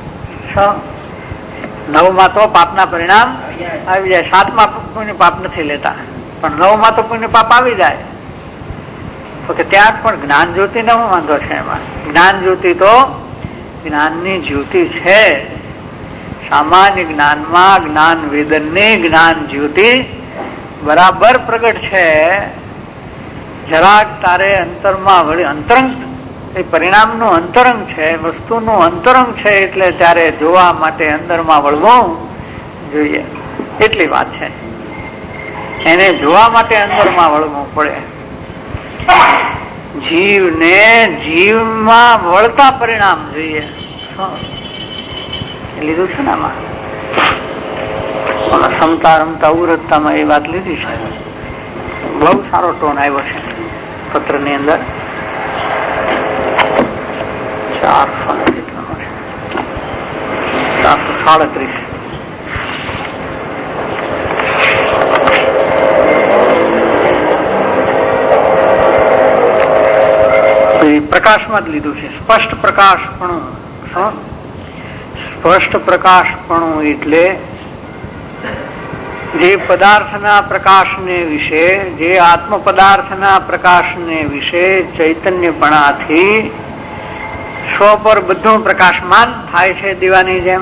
નવમાં તો પાપના પરિણામ આવી જાય. સાતમાં કોઈને પાપ નથી લેતા, પણ નવમાં તો કોઈને પાપ આવી જાય. તો કે ત્યાં પણ જ્ઞાન જ્યોતિ નો વાંધો છે. એમાં જ્ઞાન જ્યોતિ તો જ્ઞાનની જ્યોતિ છે. સામાન્ય જ્ઞાનમાં જ્ઞાન વેદનની જ્ઞાન જ્યોતિ બરાબર પ્રગટ છે. જરાક તારે અંતરમાં વળી અંતરંગ, એ પરિણામનું અંતરંગ છે, વસ્તુનું અંતરંગ છે, એટલે ત્યારે જોવા માટે અંદરમાં વળવું જોઈએ એટલી વાત છે. એને જોવા માટે અંદરમાં વળવું પડે. જીવને જીવમાં વળતા પરિણામ જોઈએ. લીધું છે ને આમાં ક્ષમતા રમતા ઉરતતામાં એ વાત લીધી છે. બહુ સારો ટોન આવ્યો છે પત્ર ની અંદર. ચારસો જેટલાનો છે, ચારસો સાડત્રીસ. પ્રકાશમાં જ લીધું છે. સ્પષ્ટ પ્રકાશપણું. સ્પષ્ટ પ્રકાશપણું એટલે જે પદાર્થના પ્રકાશને વિશે, જે આત્મ પદાર્થના પ્રકાશને વિશે ચૈતન્યપણાથી સ્વ પર બધું પ્રકાશમાન થાય છે. દીવાની જેમ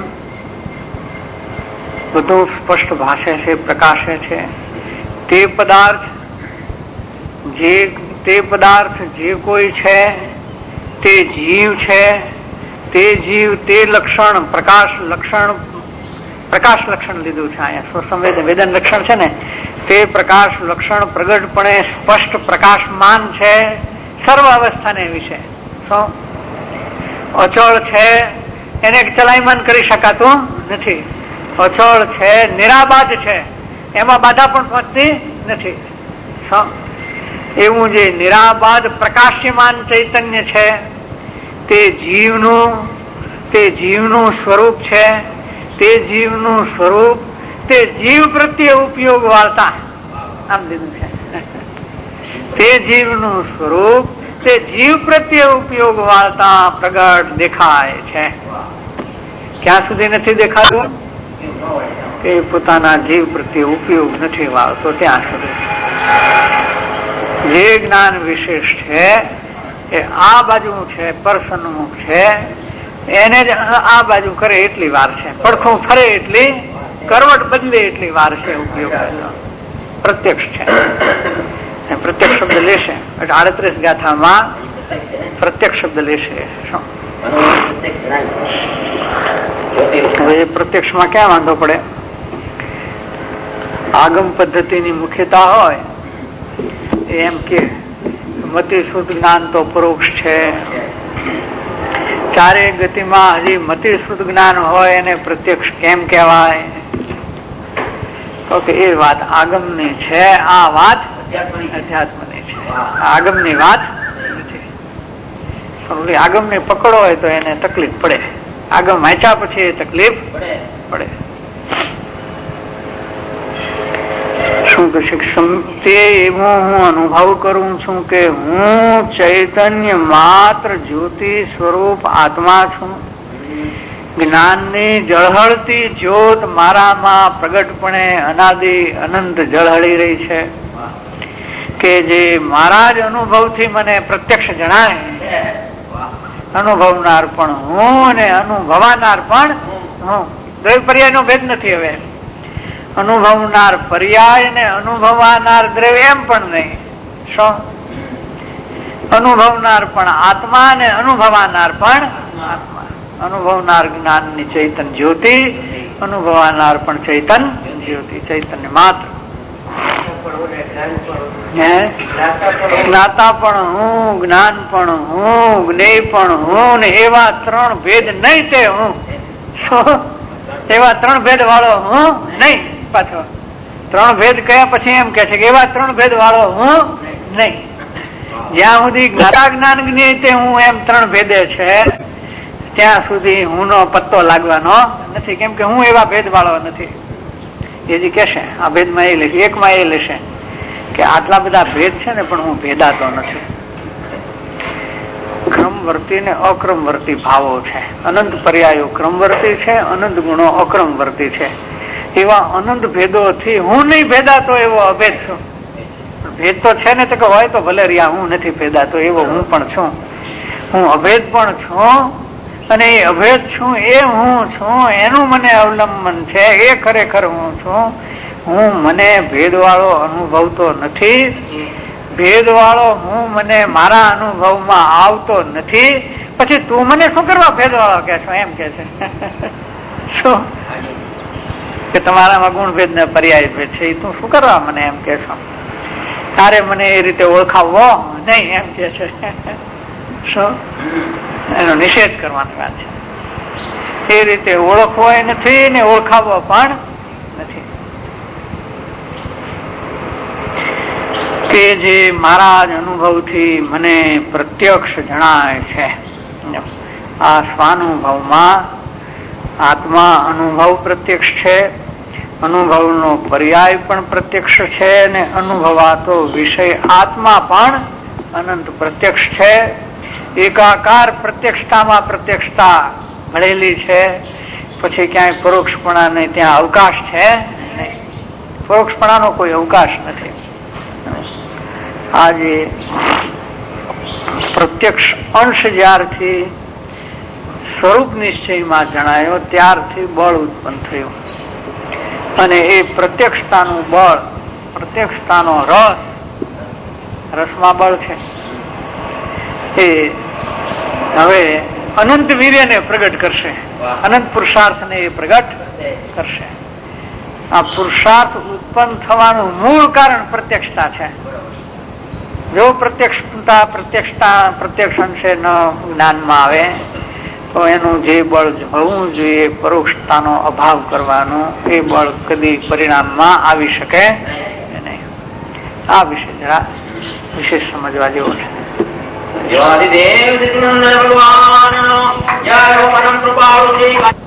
બધું સ્પષ્ટ ભાષે છે, પ્રકાશે છે. તે પદાર્થ જે તે પદાર્થ જે કોઈ છે તે જીવ છે. તે જીવ તે લક્ષણ પ્રકાશ લક્ષણ પ્રકાશ લક્ષણ લીધું છે અહીંયા. સ્વસંવેદન વેદન લક્ષણ છે ને, તે પ્રકાશ લક્ષણ પ્રગટપણે સ્પષ્ટ પ્રકાશમાન છે સર્વ અવસ્થાને વિશે. શું અચળ છે, એને ચલાયમાન કરી શકાતું નથી. અચળ છે, નિરાબાધ છે, એમાં બાધા પણ પહોંચતી નથી. શું એવું જે નિરાબાધ પ્રકાશ્યમાન ચૈતન્ય છે તે જીવનું તે જીવનું સ્વરૂપ છે. તે જીવનું સ્વરૂપ તે જીવ પ્રત્યે ઉપયોગ વાળતા, આમ લીધું છે. તે જીવનું સ્વરૂપ તે જીવ પ્રત્યે ઉપયોગ વાળતા પ્રગટ દેખાય છે. ક્યાં સુધી નથી દેખાતું? કે પોતાના જીવ પ્રત્યે ઉપયોગ નથી વાળતો ત્યાં સુધી. જે જ્ઞાન વિશેષ છે એ આ બાજુ છે, પરસન્મુખ છે, એને જ આ બાજુ કરે એટલી વાર છે. પડખું ફરે એટલી, કરવટ બદલે એટલી વાર છે ઉપયોગ. પ્રત્યક્ષ છે. પ્રત્યક્ષ શબ્દ લેશે એટલે આડત્રીસ ગાથામાં પ્રત્યક્ષ શબ્દ લેશે. શું હવે એ પ્રત્યક્ષમાં ક્યાં વાંધો પડે? આગમ પદ્ધતિની મુખ્યતા હોય એમ કે મતિ શુદ્ધ જ્ઞાન તો પરોક્ષ છે. ચારે ગતિમાં હજી મતિ શુદ્ધ જ્ઞાન હોય એને પ્રત્યક્ષ કેમ કહેવાય? તો કે એ વાત આગમની છે, આ વાત અધ્યાત્મની છે. આગમની વાત નથી. પણ આગમને પકડો હોય તો એને તકલીફ પડે. આગમ વાંચ્યા પછી તકલીફ પડે. શું કે એવું હું અનુભવ કરું છું કે હું ચૈતન્ય માત્ર જ્યોતિ સ્વરૂપ આત્મા છું. જ્ઞાનની જળહળતી જ્યોત મારામાં પ્રગટપણે અનાદિ અનંત જળહળી રહી છે કે જે મારા જ અનુભવથી મને પ્રત્યક્ષ જણાય. અનુભવનાર પણ હું અને અનુભવાનાર પણ હું. દ્રવ્ય પર્યાય નો ભેદ નથી. હવે અનુભવનાર પર્યાય ને અનુભવાનાર દ્રવ્ય એમ પણ નહીં. શું? અનુભવનાર પણ આત્મા ને અનુભવાનાર પણ આત્મા. અનુભવનાર જ્ઞાનની ચૈતન્ય જ્યોતિ, અનુભવાનાર પણ ચૈતન્ય જ્યોતિ, ચૈતન્ય માત્ર. જ્ઞાતા પણ હું, જ્ઞાન પણ હું, જ્ઞેય પણ હું ને એવા ત્રણ ભેદ નહીં તે હું. એવા ત્રણ ભેદ વાળો હું નહીં. પાછો ત્રણ ભેદ કયા પછી એમ કે છે કે એવા ત્રણ ભેદ વાળો હું નહીં. જ્યાં સુધી જ્ઞાતા જ્ઞાન જ્ઞેય તે હું એમ ત્રણ ભેદે છે ત્યાં સુધી હું નો પત્તો લાગવાનો નથી. કેમ કે હું એવા ભેદ વાળો નથી. એ જે કહેશે આ ભેદમાં એ લેશે, એકમાં એ લેશે કે આટલા બધા ભેદ છે ને પણ હું ભેદાતો નથી. ક્રમવર્તી ને અક્રમવર્તી ભાવો છે. અનંત પર્યાયો ક્રમવર્તી છે, અનંત ગુણો અક્રમવર્તી છે. એવા અનંત ભેદોથી હું નહીં ભેદાતો એવો અભેદ છું. ભેદ તો છે ને તો કે હોય તો ભલે રહ્યા, હું નથી ભેદાતો એવો હું પણ છું. હું અભેદ પણ છું અને એ અભેદ છું એ હું છું. એનું મને અવલંબન છે. એ ખરેખર હું છું. હું મને ભેદવાળો અનુભવતો નથી. ભેદવાળો હું મને મારા અનુભવમાં આવતો નથી. પછી તું મને શું કરવા ભેદવાળો કે છો એમ કે છે. શું કે તમારામાં ગુણ ભેદ ને પર્યાય ભેદ છે, તું શું કરવા મને એમ કે છો? તારે મને એ રીતે ઓળખાવવો નહીં એમ કે છે. શું? એનો નિષેધ કરવાની વાત છે. એ રીતે ઓળખવો નથી ને ઓળખાવવો પણ નથી. કે જે મારા જ અનુભવથી મને પ્રત્યક્ષ જણાય છે. આ સ્વાનુભવમાં આત્મા અનુભવ પ્રત્યક્ષ છે, અનુભવનો પર્યાય પણ પ્રત્યક્ષ છે અને અનુભવાતો વિષય આત્મા પણ અનંત પ્રત્યક્ષ છે. એકાકાર પ્રત્યક્ષતામાં પ્રત્યક્ષતા ભળેલી છે. પછી ક્યાંય પરોક્ષપણા નહીં, ત્યાં અવકાશ છે નહીં. પરોક્ષપણાનો કોઈ અવકાશ નથી. આજે પ્રત્યક્ષ અંશ જ્યારથી સ્વરૂપ નિશ્ચયમાં જણાયો ત્યારથી બળ ઉત્પન્ન થયું અને એ પ્રત્યક્ષતાનું બળ, પ્રત્યક્ષતાનો રસ, રસમાં બળ છે એ હવે અનંત વીર્યને પ્રગટ કરશે. અનંત પુરુષાર્થને એ પ્રગટ કરશે. આ પુરુષાર્થ ઉત્પન્ન થવાનું મૂળ કારણ પ્રત્યક્ષતા છે. જો પ્રત્યક્ષતા પ્રત્યક્ષતા પ્રત્યક્ષ અંશે ન જ્ઞાનમાં આવે તો એનું જે બળ હોવું જોઈએ પરોક્ષતાનો અભાવ કરવાનું, એ બળ કદી પરિણામમાં આવી શકે નહીં. આ વિશે જરા વિશેષ સમજવા જેવો છે. ભગવાન